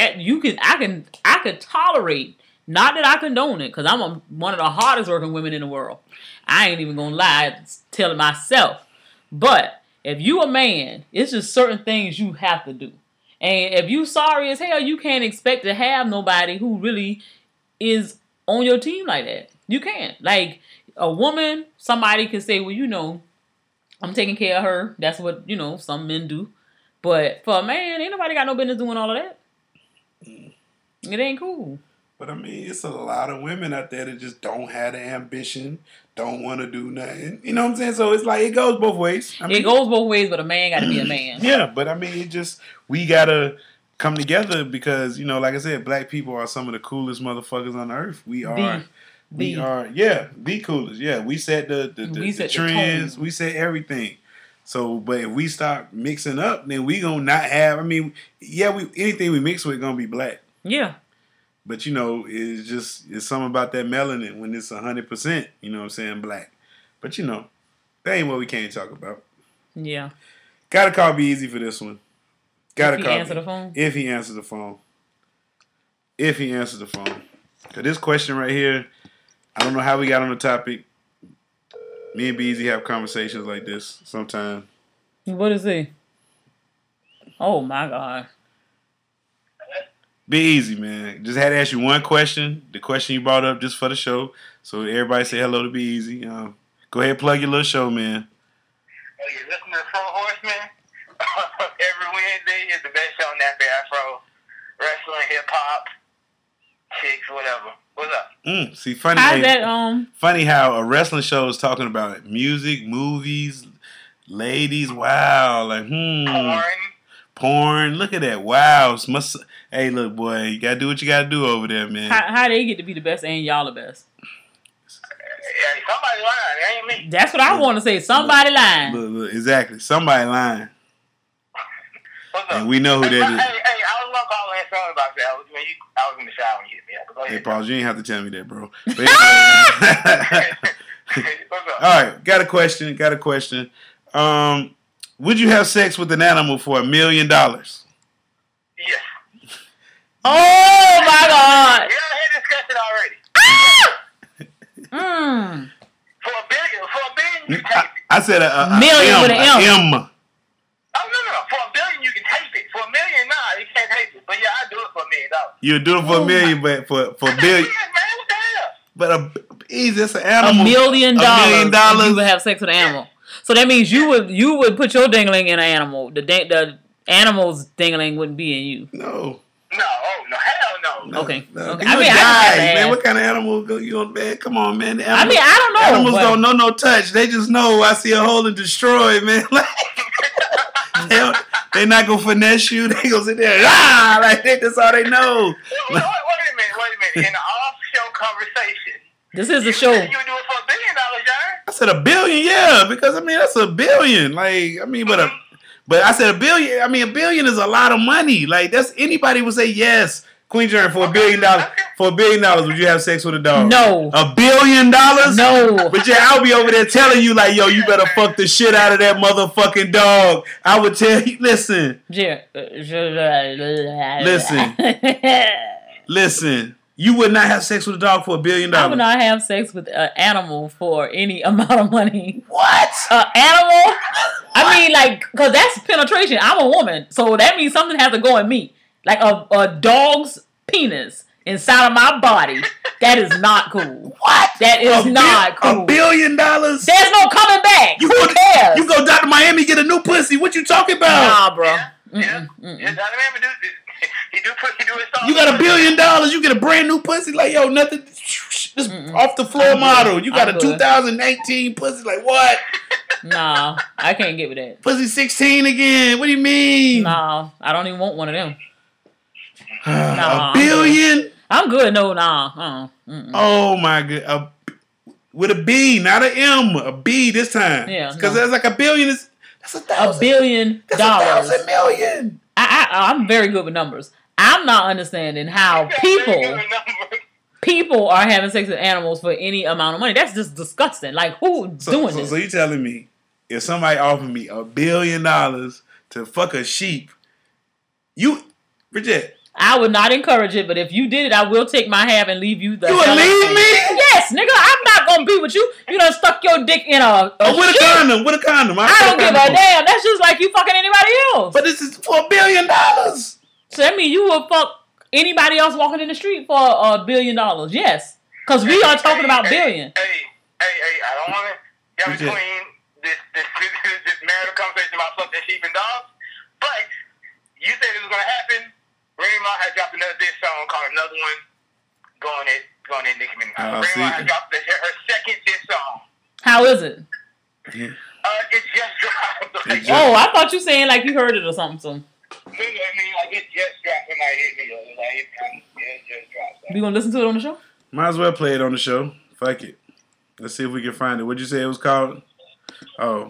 Speaker 4: I could tolerate. Not that I condone it, because I'm one of the hardest working women in the world. I ain't even gonna lie, tell it myself. But if you a man, it's just certain things you have to do. And if you sorry as hell, you can't expect to have nobody who really is on your team like that. You can't. Like, a woman, somebody can say, well, you know, I'm taking care of her. That's what, you know, some men do. But for a man, ain't nobody got no business doing all of that. It ain't cool.
Speaker 3: But I mean, it's a lot of women out there that just don't have the ambition, don't want to do nothing. You know what I'm saying? So it's like, it goes both ways.
Speaker 4: It goes both ways, but a man got to be a man.
Speaker 3: Yeah, but I mean, we got to come together because, you know, like I said, black people are some of the coolest motherfuckers on earth. We are the coolest. Yeah, we set the trends. We set everything. So, but if we start mixing up, then we gonna not have, I mean, anything we mix with gonna be black.
Speaker 4: Yeah.
Speaker 3: But, you know, it's something about that melanin when it's 100%, you know what I'm saying, black. But, you know, that ain't what we can't talk about.
Speaker 4: Yeah.
Speaker 3: Gotta call Be Easy for this one. Gotta call.
Speaker 4: Answer the phone?
Speaker 3: If he answers the phone. If he answers the phone. Because this question right here, I don't know how we got on the topic. Me and Be Easy have conversations like this sometimes.
Speaker 4: What is he? Oh, my God.
Speaker 3: Be easy, man. Just had to ask you one question. The question you brought up just for the show. So everybody say hello to Be Easy. Go ahead and plug your little show, man.
Speaker 1: Oh, you listen to Pro Horseman? Every Wednesday is the best show on Nappy Afro. Wrestling, hip-hop, chicks, whatever. What's up?
Speaker 3: See, funny. Funny how a wrestling show is talking about music, movies, ladies. Wow. Like, Porn. Look at that. Wow. Hey, look, boy, you gotta do what you gotta do over there, man.
Speaker 4: How they get to be the best and y'all the best?
Speaker 1: Yeah, somebody lying. It ain't me.
Speaker 4: That's what I want to say. Somebody lying.
Speaker 3: Look, exactly. Somebody lying.
Speaker 1: What's up?
Speaker 3: And we know who that is.
Speaker 1: Hey, I was gonna call in something about that. I was in the shower when you hit me up. Go ahead.
Speaker 3: Hey, Paul, you ain't have to tell me that, bro. But
Speaker 1: What's up?
Speaker 3: all right, got a question. Would you have sex with an animal for $1 million?
Speaker 1: Yes.
Speaker 4: Oh my God!
Speaker 1: We had a discussion already. For a billion, you can take it.
Speaker 3: I said a
Speaker 4: Million with an M.
Speaker 3: M.
Speaker 1: Oh, no. For $1 billion, you can tape it. For $1 million, nah, you can't tape it. But yeah, I do it for $1 million.
Speaker 3: You do it for $1 million, but for $1 billion.
Speaker 1: Man, what the hell?
Speaker 3: But it's an animal.
Speaker 4: $1 million.
Speaker 3: $1 million.
Speaker 4: You would have sex with an animal. So that means you would put your dingling in an animal. The animal's dingling wouldn't be in you.
Speaker 3: No.
Speaker 1: No, hell no.
Speaker 4: Okay.
Speaker 3: No.
Speaker 4: Okay.
Speaker 3: I mean,
Speaker 4: I
Speaker 3: man, what kind of animal go you on, man? Come on, man. The
Speaker 4: I don't know.
Speaker 3: Animals don't know no touch. They just know I see a hole and destroy, man. Like, they not gonna finesse you. They gonna sit there, like that's all they know.
Speaker 1: Wait a minute. In an off-show conversation,
Speaker 4: This is the show.
Speaker 1: you would do it for $1 billion, John.
Speaker 3: I said $1 billion, yeah, because I mean that's $1 billion. Like, I mean, but I said $1 billion. I mean, $1 billion is a lot of money. Like, that's anybody would say yes. Queen Jern, for $1 billion, for $1 billion, would you have sex with a dog?
Speaker 4: No.
Speaker 3: $1 billion?
Speaker 4: No.
Speaker 3: But yeah, I'll be over there telling you like, yo, you better fuck the shit out of that motherfucking dog. I would tell you, listen. Listen. You would not have sex with a dog for $1 billion.
Speaker 4: I would not have sex with an animal for any amount of money.
Speaker 3: What?
Speaker 4: Animal? I mean, like, because that's penetration. I'm a woman, so that means something has to go in me. Like a dog's penis inside of my body. That is not cool.
Speaker 3: What?
Speaker 4: That is not cool.
Speaker 3: $1 billion?
Speaker 4: There's no coming back. Who cares?
Speaker 3: You go down to Miami, get a new pussy. What you talking about?
Speaker 4: Nah, bro.
Speaker 1: Yeah. He do his song.
Speaker 3: You got $1 billion. You get a brand new pussy. Like, yo, nothing. Just off the floor model. You got a 2018 pussy. Like, what?
Speaker 4: Nah, I can't get with that.
Speaker 3: Pussy 16 again. What do you mean?
Speaker 4: Nah, I don't even want one of them.
Speaker 3: $1 billion?
Speaker 4: I'm good. No, nah.
Speaker 3: Oh my god. With a B, not an M. A B this time.
Speaker 4: Yeah.
Speaker 3: Because that's like $1 billion. That's
Speaker 4: $1 billion.
Speaker 3: That's $1,000 million.
Speaker 4: I'm very good with numbers. I'm not understanding how people are having sex with animals for any amount of money. That's just disgusting. Like, who doing this?
Speaker 3: So you telling me if somebody offered me $1 billion to fuck a sheep, Bridget?
Speaker 4: I would not encourage it, but if you did it, I will take my half and leave you.
Speaker 3: You would leave me?
Speaker 4: Yes, nigga. I'm not gonna be with you. You done stuck your dick in a
Speaker 3: with a condom. With a condom.
Speaker 4: I don't give a damn. That's just like you fucking anybody else.
Speaker 3: But this is for $1 billion.
Speaker 4: So that means you would fuck anybody else walking in the street for $1 billion. Yes, because we are talking about billion.
Speaker 1: Hey, I don't want to get between this marital conversation about fucking sheep and dogs, but you said it was gonna happen. Remy Ma had dropped another diss song called Another One, going at Nicki Minaj. Remy Ma had dropped her second diss song.
Speaker 4: How is it?
Speaker 1: Yeah. It just dropped.
Speaker 4: I thought you saying like you heard it or something. So.
Speaker 1: I mean, like it just dropped. Somebody hit me. It just dropped.
Speaker 4: We gonna listen to it on the show?
Speaker 3: Might as well play it on the show. Fuck it. Let's see if we can find it. What'd you say it was called? Oh.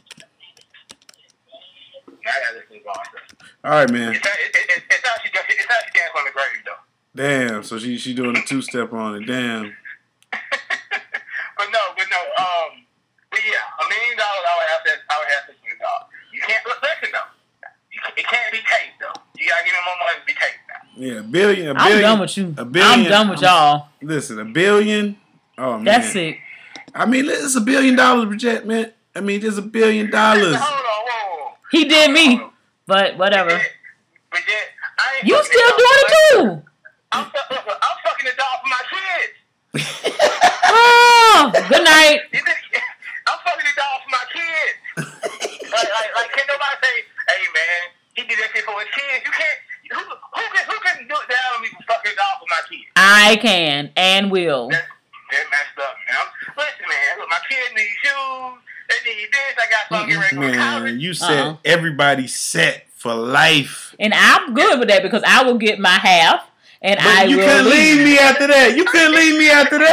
Speaker 1: I gotta listen to the song.
Speaker 3: All right, man.
Speaker 1: It's how she dance on the grave, though.
Speaker 3: Damn. So she doing a 2-step on it. Damn.
Speaker 1: But yeah, $1 million. I would have sex with a dog. You can't listen though. It can't be taped though. You gotta give me more money to be taped now.
Speaker 3: Yeah, $1 billion.
Speaker 4: I'm done with you.
Speaker 3: $1 billion.
Speaker 4: I'm done with y'all.
Speaker 3: Listen, $1 billion. Oh man,
Speaker 4: that's it.
Speaker 3: I mean, it's $1 billion, Bridget, man. I mean, there's $1 billion.
Speaker 1: Hold on, whoa.
Speaker 4: He did me, but whatever.
Speaker 1: Bridget, I ain't
Speaker 4: you still doing it too.
Speaker 1: I'm fucking the dog for my kids.
Speaker 4: Oh, good night.
Speaker 1: I'm fucking the dog for my kids. like can nobody say, hey man, he did that shit for his kids? You can't. Who can do it down on me for fucking the dog for my kids?
Speaker 4: I can and will.
Speaker 1: That's messed up, man. Listen, man. Look, my kids need shoes. They need this. I got something ready to go to college.
Speaker 3: Man, you said everybody's set for life.
Speaker 4: And I'm good with that because I will get my half. And
Speaker 3: but you couldn't leave me after that. You couldn't leave me after that.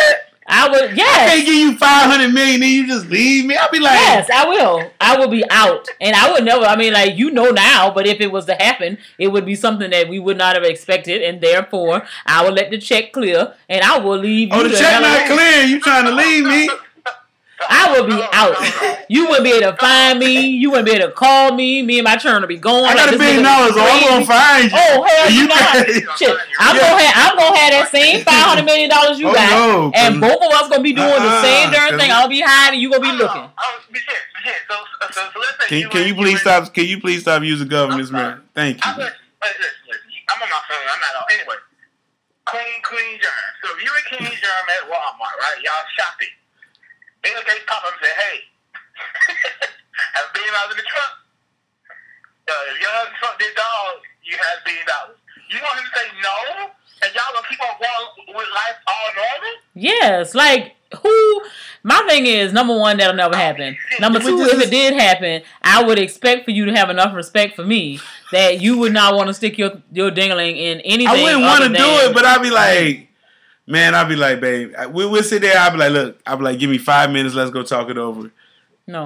Speaker 4: I would,
Speaker 3: I
Speaker 4: yes.
Speaker 3: can't give you $500 million and you just leave me. I'll be like,
Speaker 4: Yes, I will. I will be out. And I would never, I mean, like, you know now, but if it was to happen, it would be something that we would not have expected. And therefore, I will let the check clear and I will leave you.
Speaker 3: oh, the check not clear. You trying to leave me?
Speaker 4: I will be out. You wouldn't be able to find me. You wouldn't be able to call me. Me and my churn will be going.
Speaker 3: I got $1 billion, so I'm going to find you.
Speaker 4: Oh, hell you not. Shit. I'm gonna have that same $500 million you got.
Speaker 3: No,
Speaker 4: and both of us going to be doing the same darn thing. I'll be hiding. You going to be looking.
Speaker 1: So let's say
Speaker 3: Can you please stop? Can you please stop using government's man? Thank you.
Speaker 1: Listen, I'm on my phone. I'm not on. Anyway, Queen Germ. So if you're a Queen Germ at Walmart, right? Y'all shopping. Bill Gates pop up and say, "Hey, have $1 billion in the trunk. If your husband fucked this dog, you have $1 billion." You want him to say no, and y'all gonna keep on going with life all normal?
Speaker 4: Yes, like who? My thing is, number one, that'll never happen. Number two, if it did happen, I would expect for you to have enough respect for me that you would not want to stick your dingling in anything.
Speaker 3: I wouldn't want to do it, but I'd be like. Man, I'll be like, babe, we'll sit there. I'll be like, look, I'll be like, give me 5 minutes. Let's go talk it over.
Speaker 4: No.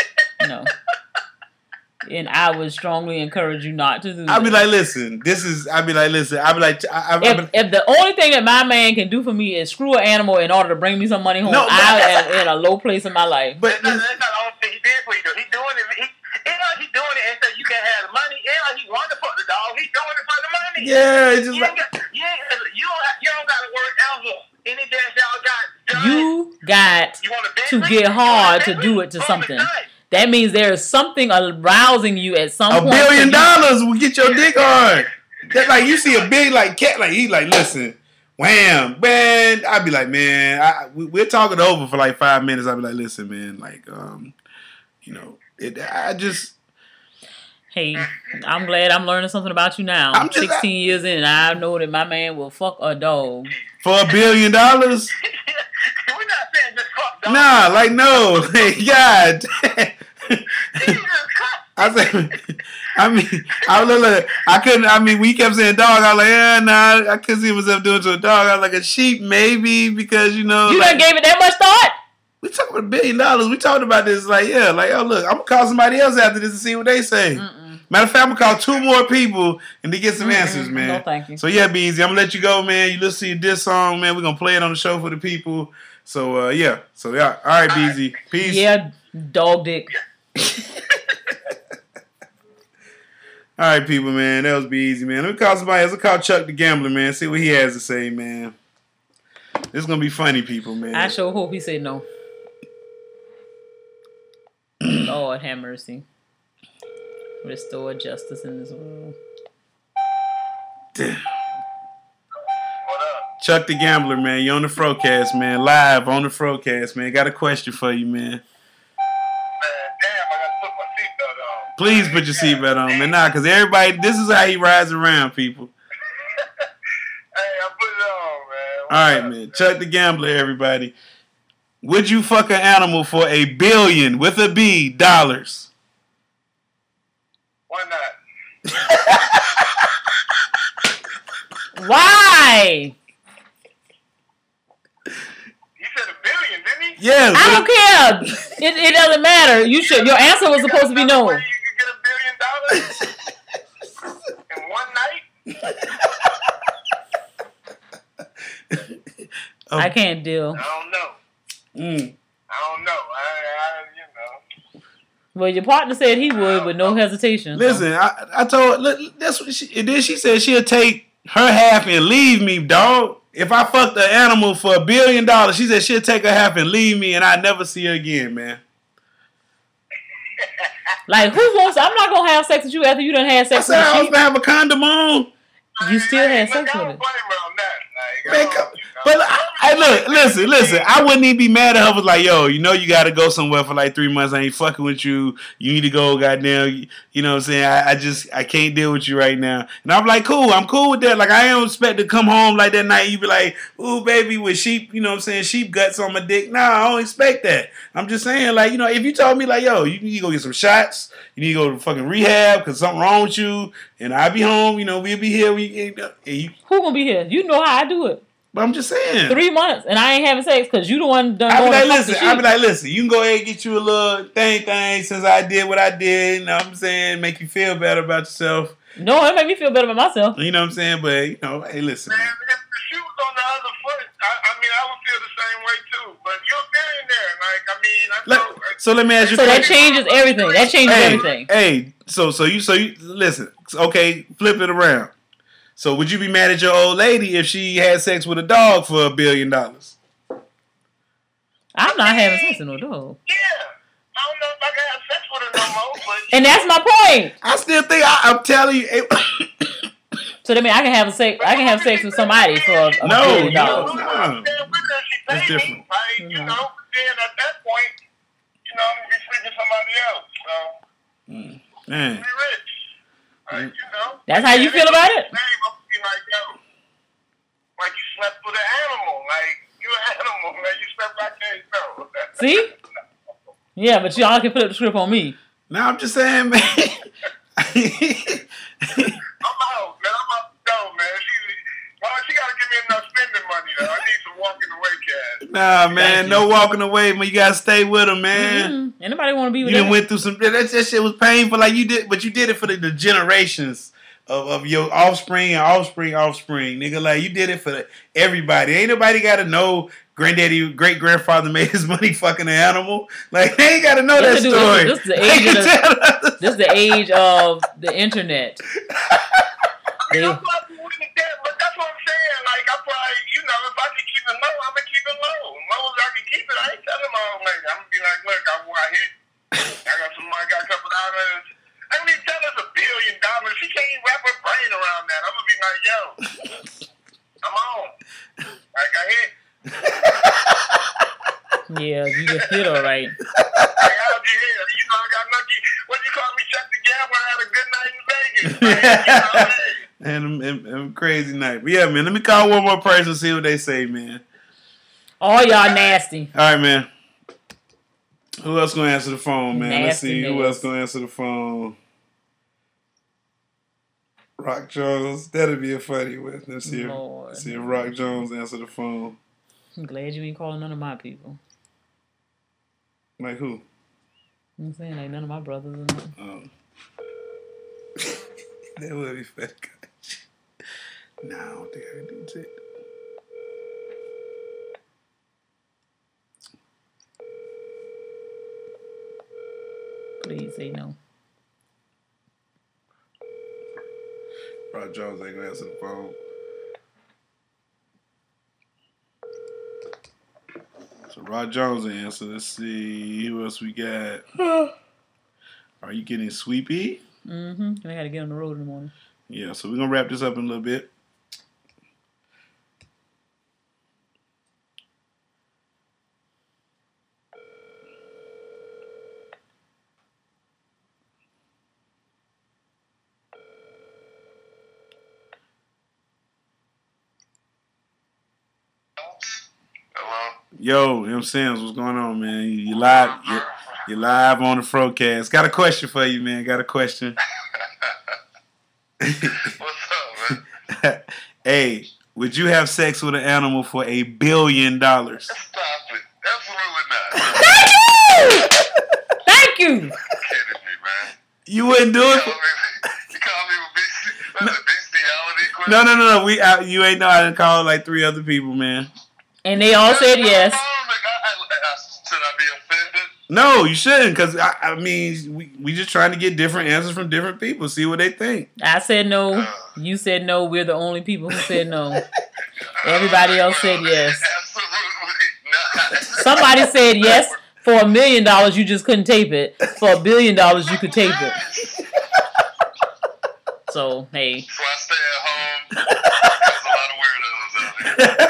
Speaker 4: And I would strongly encourage you not to do that.
Speaker 3: I'll be like, listen, if
Speaker 4: the only thing that my man can do for me is screw an animal in order to bring me some money home, I am in a low place in my life.
Speaker 3: But
Speaker 1: that's not the only thing he did for you, though. He's doing it. It's like he's doing it and so you can't have the money. It's like he wanted to fuck the dog. He's doing it for the money.
Speaker 3: Yeah, it's just
Speaker 1: you don't got to work ever. Any dance y'all got done.
Speaker 4: You got to get hard to do it to something. That means there is something arousing you at some point.
Speaker 3: $1 billion will get your dick hard. That's like you see a big like cat like he like listen, wham, man. I'd be like, man, we're talking over for like 5 minutes. I'd be like, listen, man, like
Speaker 4: Hey, I'm glad I'm learning something about you now. I'm 16 years in, and I know that my man will fuck a dog.
Speaker 3: For $1 billion?
Speaker 1: We're not saying just fuck dogs.
Speaker 3: Nah, like no. God. We kept saying dog. I was like, yeah, nah, I couldn't see myself doing to a dog. I was like, a sheep, maybe, because,
Speaker 4: You done gave it that much thought?
Speaker 3: We talking about $1 billion. We talked about this, like, yeah, like, oh, look, I'm going to call somebody else after this and see what they say. Matter of fact, I'm going to call 2 more people and to get some answers, man.
Speaker 4: No, thank you.
Speaker 3: So, yeah, Beezy, I'm going to let you go, man. You listen to this song, man. We're going to play it on the show for the people. So, yeah. So, yeah. All right, Beezy. Peace.
Speaker 4: Yeah, dog dick.
Speaker 3: All right, people, man. That was Beezy, man. Let me call somebody else. Let's call Chuck the Gambler, man. See what he has to say, man. This is going to be funny, people, man.
Speaker 4: I sure hope he said no. Lord have mercy. Restore justice in this world.
Speaker 1: What up?
Speaker 3: Chuck the Gambler, man. You on the Frocast, man. Live on the Frocast, man. Got a question for you, man.
Speaker 1: Damn, I got to put my seatbelt on.
Speaker 3: Please put your seatbelt on, man. Nah, because everybody, this is how he rides around, people.
Speaker 1: Hey, I put it on, man.
Speaker 3: All right, man. Chuck the Gambler, everybody. Would you fuck an animal for $1 billion with a B dollars?
Speaker 1: Why not?
Speaker 4: Why?
Speaker 1: He said $1 billion, didn't he?
Speaker 3: Yes.
Speaker 4: I don't care. It doesn't matter. You should. Your answer was supposed to be no.
Speaker 1: You can get $1 billion in one night?
Speaker 4: I can't deal.
Speaker 1: I don't know. I don't know. I
Speaker 4: Well, your partner said he would with no hesitation.
Speaker 3: Listen, I told that's what then she said she'll take her half and leave me, dog. If I fucked an animal for $1 billion, she said she'll take her half and leave me, and I'd never see her again, man.
Speaker 4: Like, who wants? I'm not gonna have sex with you after you done had sex with
Speaker 3: I was
Speaker 4: a
Speaker 3: gonna have a condom on.
Speaker 4: You still had sex with it.
Speaker 3: Man, but listen. I wouldn't even be mad at her. Was like, yo, you know, you got to go somewhere for like 3 months. I ain't fucking with you. You need to go, goddamn. You know what I'm saying? I can't deal with you right now. And I'm like, cool. I'm cool with that. Like, I don't expect to come home like that night. You be like, ooh, baby, with sheep. You know what I'm saying? Sheep guts on my dick. Nah, I don't expect that. I'm just saying, like, you know, if you told me like, yo, you need to go get some shots. You need to go to fucking rehab because something wrong with you. And I'll be home. You know, we'll be here.
Speaker 4: Who gonna be here? You know how I do it.
Speaker 3: But I'm just saying.
Speaker 4: 3 months and I ain't having sex because you the one done
Speaker 3: I be
Speaker 4: going
Speaker 3: like,
Speaker 4: to
Speaker 3: listen, you can go ahead and get you a little thing since I did what I did. You know what I'm saying? Make you feel better about yourself.
Speaker 4: No, it made me feel better about myself.
Speaker 3: You know what I'm saying? But, you know, hey, listen.
Speaker 1: Man, if the shoe was on the other foot, I mean, I would feel the same way too. But you're a billionaire. Like, I mean,
Speaker 3: so let me ask you.
Speaker 4: So that changes everything. That changes everything.
Speaker 3: Hey, so you listen. Okay, flip it around. So would you be mad at your old lady if she had sex with a dog for $1 billion?
Speaker 4: I'm not having sex with no dog.
Speaker 1: Yeah. I don't know if I can have sex with her no more, but...
Speaker 4: And that's my point.
Speaker 3: I still think I'm telling you.
Speaker 4: So that means I can have sex with somebody for $1 billion.
Speaker 3: No. That's different.
Speaker 1: Like, you know, then at that point, you know, I'm going to be sleeping somebody else. So,
Speaker 3: Man.
Speaker 1: be rich. Like, you know.
Speaker 4: That's how you feel about it?
Speaker 1: Like you slept with an animal. Like, you're an animal. Like, you slept back there. No.
Speaker 4: See? Yeah, but y'all can flip the script on me.
Speaker 3: No, I'm just saying, man.
Speaker 1: I'm out, man. I'm out the door, man. She got to give me enough spending money, though. I need some walking away cash.
Speaker 3: Nah, man, no walking away, man. You gotta stay with them, man.
Speaker 4: Mm-hmm. Anybody want to be with
Speaker 3: you
Speaker 4: them?
Speaker 3: You went through some. That shit was painful, like you did, but you did it for the generations of your offspring, nigga. Like you did it for everybody. Ain't nobody got to know. Granddaddy, great grandfather made his money fucking an animal. Like they ain't got to know that story.
Speaker 4: This is the age of the internet.
Speaker 1: But that's what I'm saying. Like, I probably, you know, if I can keep it low, I'm going to keep it low. As long as I can keep it, I ain't telling my old lady. I'm going to be like, look, I hit. I got a couple dollars. I don't even tell her it's $1 billion. She can't even wrap her brain around that. I'm going to be like, yo, I'm on. Like, I hit.
Speaker 4: Yeah, you just hit all right.
Speaker 1: Like, how'd you hit? You know, I got lucky. What you call me, Chuck the Gambler? I had a good night in Vegas. Like, you know, hey.
Speaker 3: And crazy night. But yeah, man, let me call one more person and see what they say, man.
Speaker 4: All y'all nasty.
Speaker 3: All right, man. Who else gonna answer the phone, man?
Speaker 4: Nasty
Speaker 3: Let's see.
Speaker 4: niggas.
Speaker 3: Who else gonna answer the phone? Rock Jones. That'd be a funny one. Let's see if Rock Jones answer the phone.
Speaker 4: I'm glad you ain't calling none of my people.
Speaker 3: Like who?
Speaker 4: I'm saying like none of my brothers and them.
Speaker 3: Oh. That would be funny. Nah, I don't think I can do it.
Speaker 4: Please say no.
Speaker 3: Rock Jones ain't gonna answer the phone. So Rock Jones answer. Let's see who else we got. Are you getting Sweepy?
Speaker 4: Mm-hmm. I gotta get on the road in the morning.
Speaker 3: Yeah, so we're gonna wrap this up in a little bit. Yo, M. Sims, what's going on, man? You live? You're live on the Frocast. Got a question for you, man. Got a question.
Speaker 1: What's up, man?
Speaker 3: Hey, would you have sex with an animal for $1 billion?
Speaker 1: Stop it. Absolutely not.
Speaker 4: Thank you!
Speaker 1: You're kidding me, man.
Speaker 3: You wouldn't do it?
Speaker 1: You call me a bestiality question?
Speaker 3: No. You ain't know how to call like 3 other people, man.
Speaker 4: And they all said yes.
Speaker 1: Should I be offended?
Speaker 3: No, you shouldn't, because, I mean, we just trying to get different answers from different people, see what they think.
Speaker 4: I said no. You said no. We're the only people who said no. Everybody else said yes.
Speaker 1: Absolutely not.
Speaker 4: Somebody said yes. For $1 million, you just couldn't tape it. For $1 billion, you could tape it. So, hey.
Speaker 1: So I stay at home. There's a lot of weirdos out here.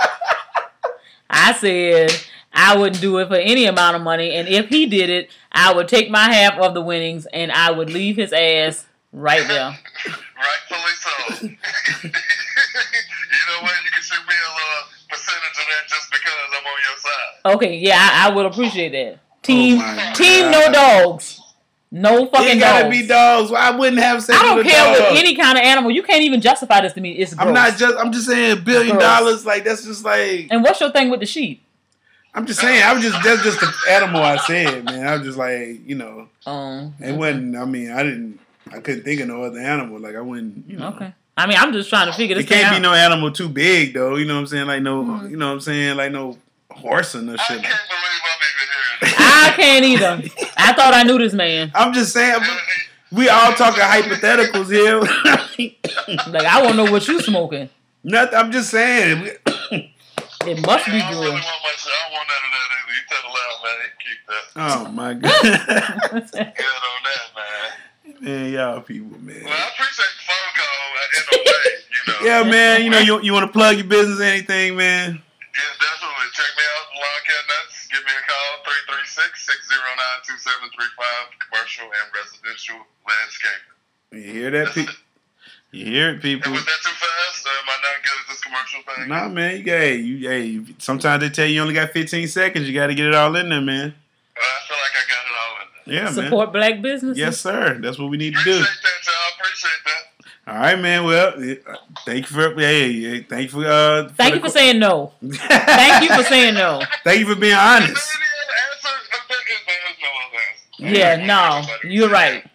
Speaker 4: I said I wouldn't do it for any amount of money, and if he did it, I would take my half of the winnings and I would leave his ass right there.
Speaker 1: Rightfully so. You know what? You can shoot me a little percentage of that just because I'm on your side.
Speaker 4: Okay, yeah, I would appreciate that. Team
Speaker 3: my
Speaker 4: no
Speaker 3: God.
Speaker 4: dogs. No fucking
Speaker 3: It gotta
Speaker 4: dogs.
Speaker 3: be dogs. I wouldn't have sex
Speaker 4: I don't
Speaker 3: with a
Speaker 4: care
Speaker 3: dog.
Speaker 4: with any kind of animal. You can't even justify this to me. It's gross.
Speaker 3: I'm just saying $1 billion. Like, that's just like.
Speaker 4: And what's your thing with the sheep?
Speaker 3: I'm just saying. That's just the animal I said, man. I was just like, you know. It wasn't, I mean, I couldn't think of no other animal. Like, I wouldn't, you know.
Speaker 4: Okay. I mean, I'm just trying to figure this
Speaker 3: It can't
Speaker 4: out.
Speaker 3: be no animal too big, though. You know what I'm saying? Like, no, you know what I'm saying? Like, no horse or no shit.
Speaker 1: I can't believe I'm even hearing
Speaker 4: I can't either. I thought I knew this man.
Speaker 3: I'm just saying. We all talking hypotheticals here.
Speaker 4: Like, I want to know what you smoking.
Speaker 3: Nothing. I'm just saying.
Speaker 4: It must be
Speaker 1: I don't really
Speaker 4: good.
Speaker 1: want much. I don't want none of that either. You tell the loud man, keep that.
Speaker 3: Oh my god.
Speaker 1: Good on that, man.
Speaker 3: Man, y'all people, man.
Speaker 1: Well, I appreciate the phone call in a way, you know.
Speaker 3: Yeah, man. You know, you want to plug your business, or anything, man?
Speaker 1: Yes, definitely. Check me out, Lawn Cat Nuts. Give me a call, 336-609-2735, commercial and residential landscaping.
Speaker 3: You hear that, people? You hear it, people?
Speaker 1: Was that too fast? Am I not good at this commercial thing?
Speaker 3: Nah, man. Hey, sometimes they tell you only got 15 seconds. You got to get it all in there, man.
Speaker 1: I feel like I got it all in there.
Speaker 3: Yeah, man.
Speaker 4: Support black businesses?
Speaker 3: Yes, sir. That's what we need to do.
Speaker 1: Appreciate that, y'all. Appreciate that.
Speaker 3: All right, man. Well, thank you for thank you for
Speaker 4: Thank you for saying no. Thank you for saying no.
Speaker 3: Thank you for being honest.
Speaker 4: Yeah, no. You're right.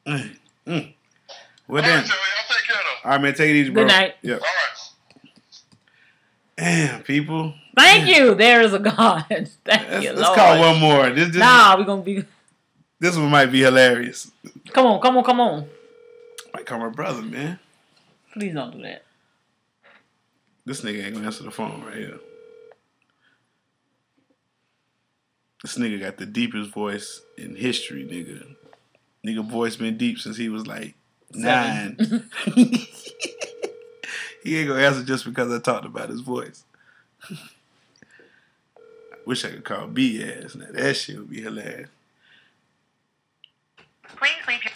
Speaker 3: Well then, all right, man. Take it easy, bro.
Speaker 4: Good night.
Speaker 3: Yeah.
Speaker 1: All right.
Speaker 3: Damn, people.
Speaker 4: Thank you. There is a God. Thank you,
Speaker 3: Let's
Speaker 4: Lord.
Speaker 3: call one more. This
Speaker 4: We're going to be...
Speaker 3: This one might be hilarious.
Speaker 4: Come on.
Speaker 3: Might call my brother, man.
Speaker 4: Please don't do that.
Speaker 3: This nigga ain't gonna answer the phone right here. This nigga got the deepest voice in history, nigga. Nigga voice been deep since he was like 9. He ain't gonna answer just because I talked about his voice. Wish I could call B ass. Now that shit would be hilarious.
Speaker 5: Please leave your...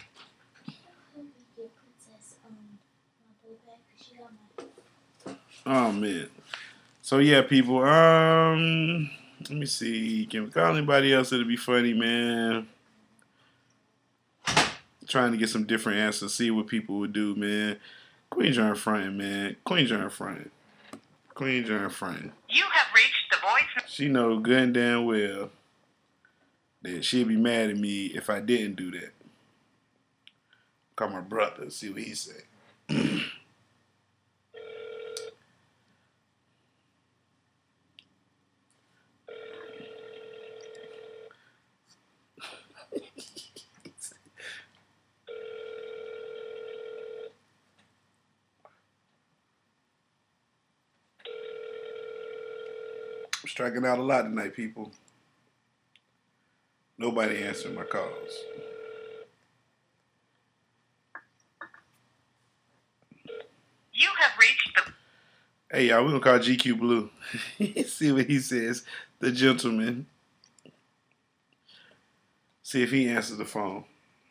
Speaker 3: Oh man. So yeah, people. Let me see. Can we call anybody else that'll be funny, man? Trying to get some different answers, see what people would do, man. Queen John fronting, man. Queen John fronting.
Speaker 5: You have reached the voice...
Speaker 3: She know good and damn well that she'd be mad at me if I didn't do that. Call my brother, see what he say. Striking out a lot tonight, people. Nobody answering my calls.
Speaker 5: You have reached the...
Speaker 3: Hey, y'all, we're going to call GQ Blue. See what he says. The gentleman. See if he answers the phone.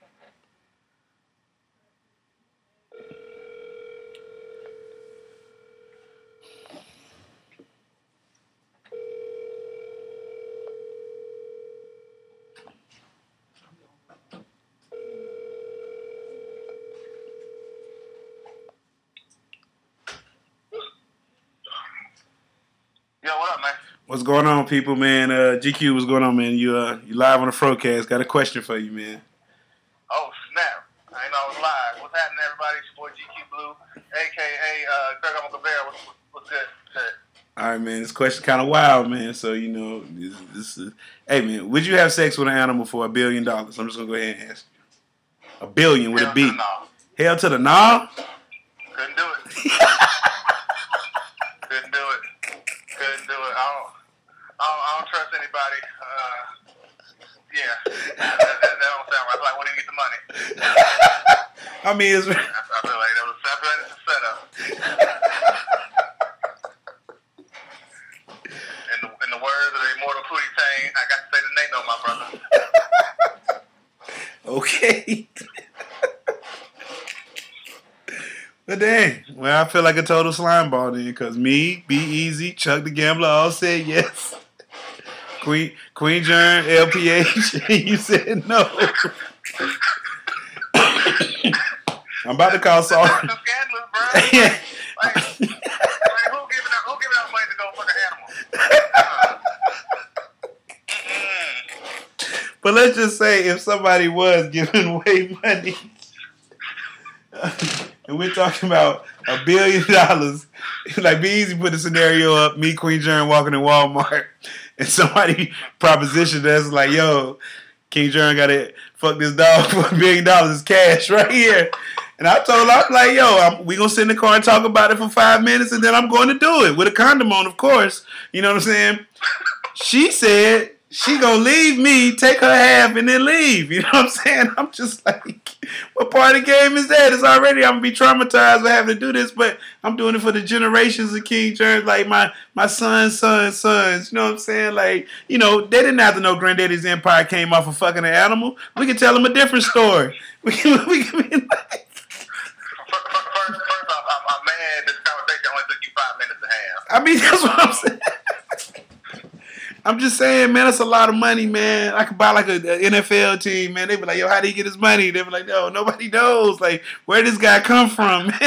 Speaker 1: Yo, what up, man?
Speaker 3: What's going on, people, man? GQ, what's going on, man? You live on the Frocast. Got a question for you, man.
Speaker 1: Oh, snap. I ain't know I was live. What's happening, everybody? It's your boy GQ Blue, a.k.a. Greg Alcavera. What's good?
Speaker 3: All right, man. This question kind of wild, man. So, you know, this is... Hey, man, would you have sex with an animal for $1 billion? I'm just going to go ahead and ask you. $1 billion with a B. Hell to the no?
Speaker 1: Couldn't do it. Couldn't do it. I don't trust anybody. That don't sound right. Like, where do you get the money?
Speaker 3: I mean, it's...
Speaker 1: I feel like that was a setup. In the words of the immortal Pootie Tang, I got to say the name, no, my brother.
Speaker 3: Okay. But dang, well, I feel like a total slime ball then, because me, Be Easy, Chuck the Gambler all said yes. Queen Jern, LPH, and you said no. I'm about to call Saul.
Speaker 1: That's some scandalous, bro. Like, who giving out money to go fuck an animal?
Speaker 3: But let's just say if somebody was giving away money, and we're talking about $1 billion, like be easy put the scenario up, me, Queen Jern walking in Walmart, and somebody propositioned us like, yo, King Jern gotta fuck this dog for $1 billion cash right here. And I told her, I'm like, yo, we gonna sit in the car and talk about it for 5 minutes, and then I'm going to do it with a condom on, of course. You know what I'm saying? She said she gonna leave me, take her half, and then leave. You know what I'm saying? I'm just like, what part of the game is that? It's already, I'm gonna be traumatized with having to do this, but I'm doing it for the generations of King Jern, like my sons. You know what I'm saying? Like, you know, they didn't have to know Granddaddy's empire came off of fucking an animal. We can tell them a different story. We can be like,
Speaker 1: First off, I'm mad this conversation only took you 5 minutes and a half.
Speaker 3: I mean, that's what I'm saying. I'm just saying, man, that's a lot of money, man. I could buy like a NFL team, man. They be like, yo, how did he get his money? They be like, no, nobody knows. Like, where did this guy come from, man?
Speaker 1: All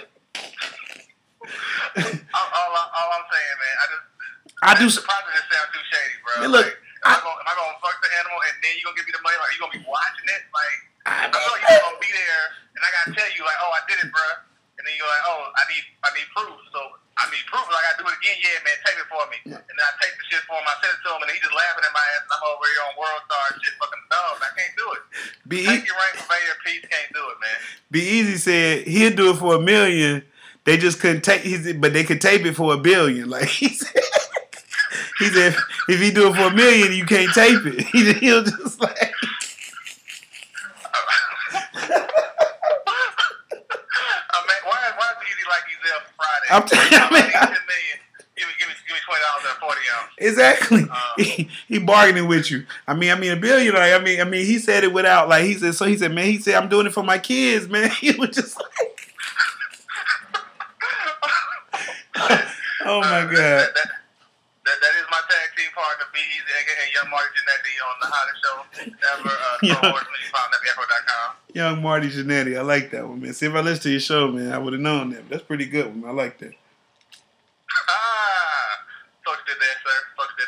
Speaker 1: I'm saying, man,
Speaker 3: I do.
Speaker 1: the process just sound too shady, bro.
Speaker 3: Man, look,
Speaker 1: like, am I gonna fuck the animal and then you gonna give me the money? Like, you gonna be watching it? Like, I feel like you're gonna be there and I gotta tell you, like, oh, I did it, bro. And then you're like, oh, I need proof. So I need proof. Like, I gotta do it again. Yeah, man, tape it for me. And then I tape the shit for him. I send it to him, and he just laughing at my ass. And I'm over here on World Star and shit, fucking dogs. I can't do it. Take your ring for Mayor Peace. Can't do it, man.
Speaker 3: Be Easy said he'd do it for $1 million. They just couldn't take, but they could tape it for $1 billion. Like he said, if he do it for $1 million, you can't tape it. He'll just like.
Speaker 1: Why is Easy like he's there for Friday?
Speaker 3: I'm telling you, man.
Speaker 1: $10 million. Give me $20 at 40 ounce.
Speaker 3: Exactly. He bargaining with you. I mean, $1 billion. Like, I mean, he said it without like he said. Man, he said I'm doing it for my kids, man. He was just like, oh my god.
Speaker 1: That is my tag team partner, Be Easy, aka Young Marty Jannetty on the hottest show ever.
Speaker 3: Young Marty Jannetty. I like that one, man. See, if I listened to your show, man, I would have known that. But that's pretty good one. I like that.
Speaker 1: Folks did there, sir.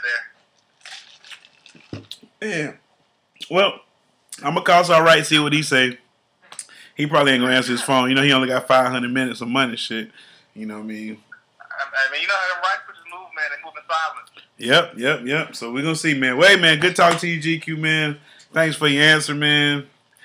Speaker 1: Folks did there.
Speaker 3: Yeah. Well, I'm gonna call All Right, see what he say. He probably ain't gonna answer his phone. You know, he only got 500 minutes of money shit. You know what I mean?
Speaker 1: I mean, you know how them right pushers move, man. They move in silence.
Speaker 3: Yep. So we're gonna see, man. Wait, man. Good talking to you, GQ, man. Thanks for your answer, man.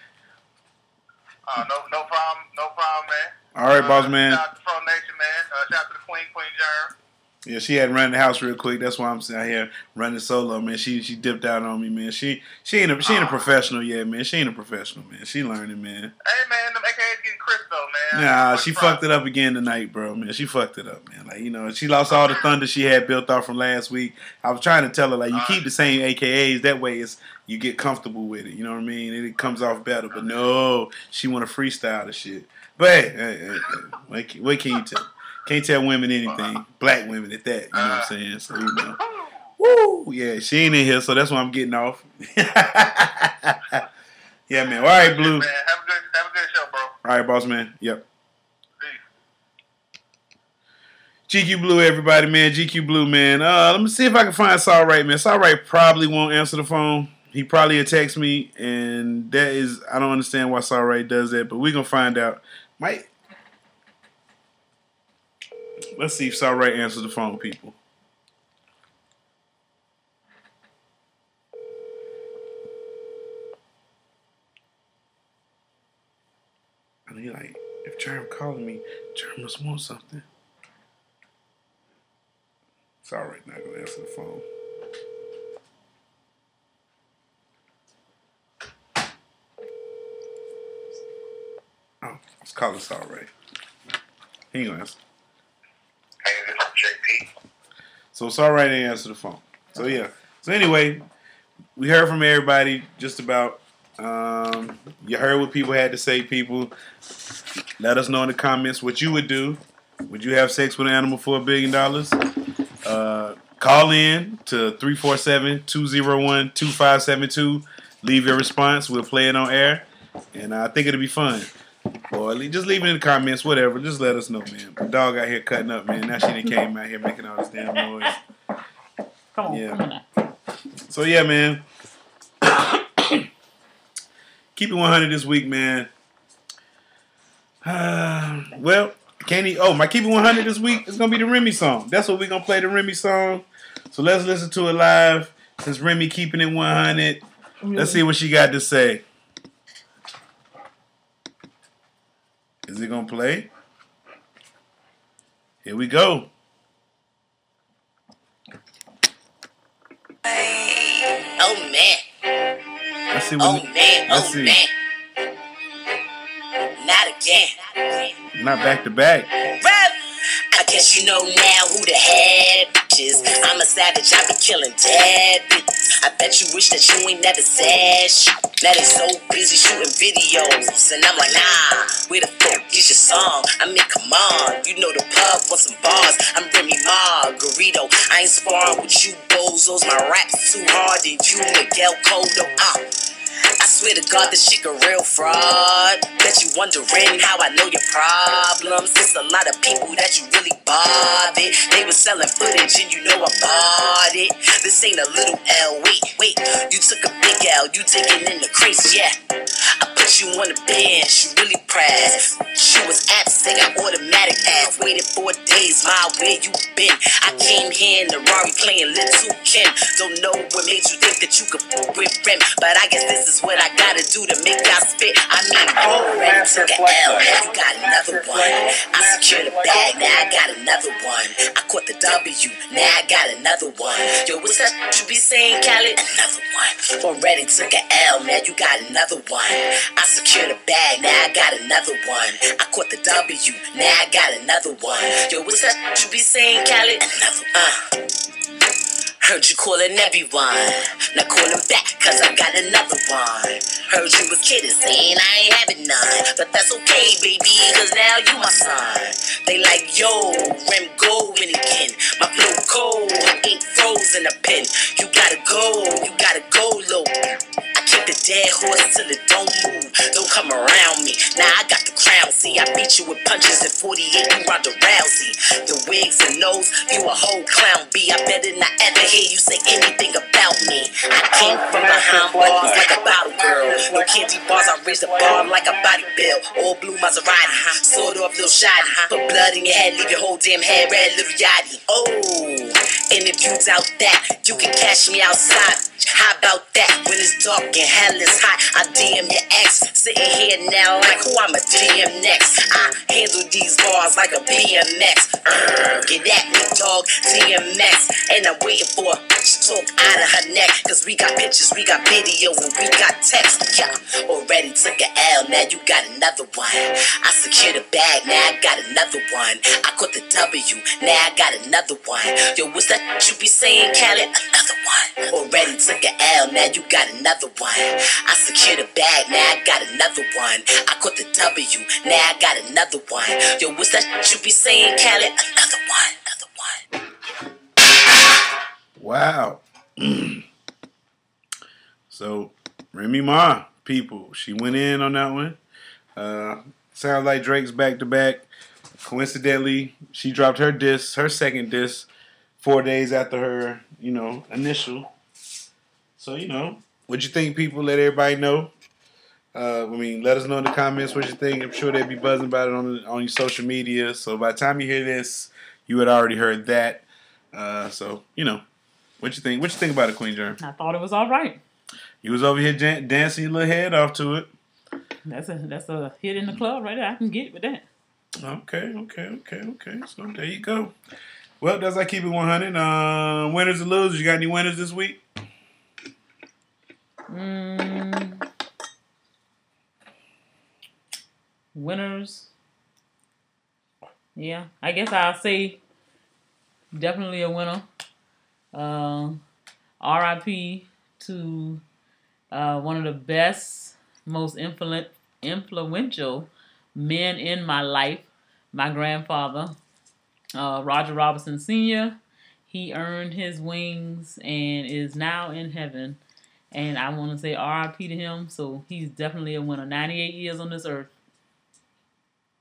Speaker 1: No problem, man.
Speaker 3: All right, boss, man.
Speaker 1: Shout out to Pro Nation, man. Shout out to the Queen Jern.
Speaker 3: Yeah, she had to run the house real quick. That's why I'm out here running solo, man. She dipped out on me, man. She ain't a professional yet, man. She ain't a professional, man. She learning, man.
Speaker 1: Hey, man, them AKAs getting crisp, though, man.
Speaker 3: Nah, she fucked it up again tonight, bro, man. She fucked it up, man. Like, you know, she lost all the thunder she had built off from last week. I was trying to tell her, like, you keep the same AKAs. That way you get comfortable with it. You know what I mean? And it comes off better. But no, she want to freestyle the shit. But hey, what can you tell? Can't tell women anything. Black women at that. You know what I'm saying? So, you know. Woo! Yeah, she ain't in here, so that's why I'm getting off. Yeah, man. All right, Blue.
Speaker 1: Man, have a good show, bro.
Speaker 3: All right, boss, man. Yep. GQ Blue, everybody, man. GQ Blue, man. Let me see if I can find Saul Right, man. Saul Right probably won't answer the phone. He probably will text me, and that is, I don't understand why Saul Right does that, but we're going to find out. Let's see if Saul Right answers the phone, people. And he like, if Germ calling me, Germ must want something. Saul Right not going to answer the phone. Oh, let's call Saul Right. He ain't going to answer.
Speaker 1: Hey, this is JP.
Speaker 3: So Saul Right didn't answer the phone. So yeah. So anyway, we heard from everybody just about. You heard what people had to say, people. Let us know in the comments what you would do. Would you have sex with an animal for $1 billion? Call in to 347-201-2572. Leave your response. We'll play it on air. And I think it'll be fun. Boy, just leave it in the comments, whatever. Just let us know, man. The dog out here cutting up, man. Now she done came out here making all this damn noise.
Speaker 4: Come on,
Speaker 3: Yeah.
Speaker 4: come on now.
Speaker 3: So, yeah, man. Keep it 100 this week, man. Well, my Keep It 100 this week is going to be the Remy song. That's what we're going to play, the Remy song. So let's listen to it live. Since Remy keeping it 100. Let's see what she got to say. Is it going to play? Here we go.
Speaker 6: Oh man.
Speaker 3: Let's see
Speaker 6: Oh
Speaker 3: what.
Speaker 6: man.
Speaker 3: Let's
Speaker 6: Oh
Speaker 3: see.
Speaker 6: man. Not again.
Speaker 3: Not back to back.
Speaker 6: I guess you know now who the head bitch is. I'm a savage, I be killing dead bitches. I bet you wish that you ain't never said shit. That is so busy shooting videos. And I'm like, nah, where the fuck is your song? I mean, come on, you know the pub wants some bars. I'm Remy Margarito. I ain't sparring with you bozos. My rap's too hard and you Miguel Cotto. I swear to God, this shit a real fraud. Bet you wondering how I know your problems. There's a lot of people that you really bothered. They was selling footage and you know I bought it. This ain't a little L. Wait, you took a big L. You taking in the crates, yeah. I put you on the bench. You really pressed. She was absent, got automatic ass. Waited 4 days, my where you been? I came here in the Rari playing Little Kim. Don't know what made you think that you could fuck with Rem, but I guess this is what I gotta do to make y'all spit. I mean, already took an L, now you got another one. I secured the bag, now I got another one. I caught the W, now I got another one. Yo, what's that you be saying, Khaled? Another one. Already took an L, now you got another one. I secured the bag, now I got another one. I caught the W, now I got another one. Yo, what's that you be saying, Khaled? Another Heard you calling everyone, now call him back, cause I got another one. Heard you was kidding, saying I ain't having none, but that's okay, baby, cause now you my son. They like, yo, Rem go in again, my flow cold, ain't frozen a pin. You gotta go low. I keep the dead horse till it don't move, don't come around me. Now I got the crown, see, I beat you with punches at 48, you Ronda Rousey. The wigs and nose, you a whole clown B. I better not ever hear you say anything about me. I came from behind buttons like a bottle girl. No candy bars, I raised the bar like a body bill. All blue Maserati, sort of little shoddy. Put blood in your head, leave your whole damn head red, little yachty. Oh, and if you doubt that, you can catch me outside. How about that? When it's dark and hell is hot, I DM your ex. Sitting here now like who I'ma DM next. I handle these bars like a BMX. Get at me, dog, DMX. And I'm waiting for a bitch to talk out of her neck. Cause we got pictures, we got video, and we got text. Yeah, already took an L, now you got another one. I secured a bag, now I got another one. I caught the W, now I got another one. Yo, what's that you be saying, Khaled? Another one. Already took an L, now you got another one. I secured a bag, now I got another one. I caught the W, now I got another one. Yo, what's that you be saying, Khaled? Another one.
Speaker 3: Wow. So, Remy Ma, people, she went in on that one. Sounds like Drake's back to back. Coincidentally, she dropped her disc, her second disc, 4 days after her, initial. So, what you think, people? Let everybody know. Let us know in the comments what you think. I'm sure they'll be buzzing about it on your social media. So by the time you hear this, you had already heard that. What you think? What you think about it, Queen Germ?
Speaker 4: I thought it was all right.
Speaker 3: You was over here dancing your little head off to it.
Speaker 4: That's a hit in the club right there. I can get with that.
Speaker 3: Okay. So there you go. Well, that's like Keep It 100. Winners and losers. You got any winners this week?
Speaker 4: Winners. Yeah, I guess I'll say definitely a winner. R.I.P. to one of the best, most influential men in my life, my grandfather, Roger Robinson Sr. He earned his wings and is now in heaven. And I want to say R.I.P. to him. So he's definitely a winner. 98 years on this earth.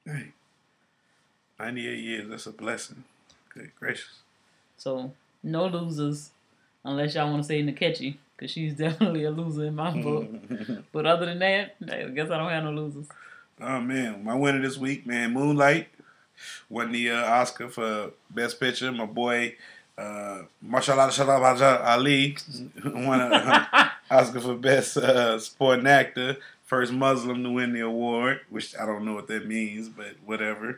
Speaker 3: Hey, 98 years, that's a blessing. Good gracious.
Speaker 4: So, no losers, unless y'all want to say Nkechi, because she's definitely a loser in my book. But other than that, I guess I don't have no losers.
Speaker 3: Oh, man. My winner this week, man, Moonlight. Won the Oscar for Best Picture. My boy, Mahershala Ali, won an Oscar for Best Supporting Actor. First Muslim to win the award, which I don't know what that means, but whatever.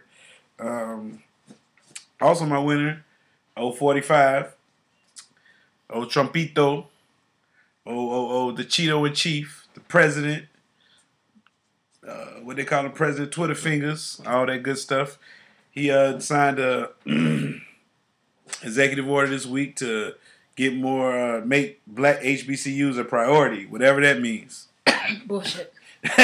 Speaker 3: Also, my winner, 045, Trumpito, the Cheeto in Chief, the President, what they call the President, Twitter fingers, all that good stuff. He signed a executive order this week to get more, make black HBCUs a priority, whatever that means.
Speaker 4: Bullshit.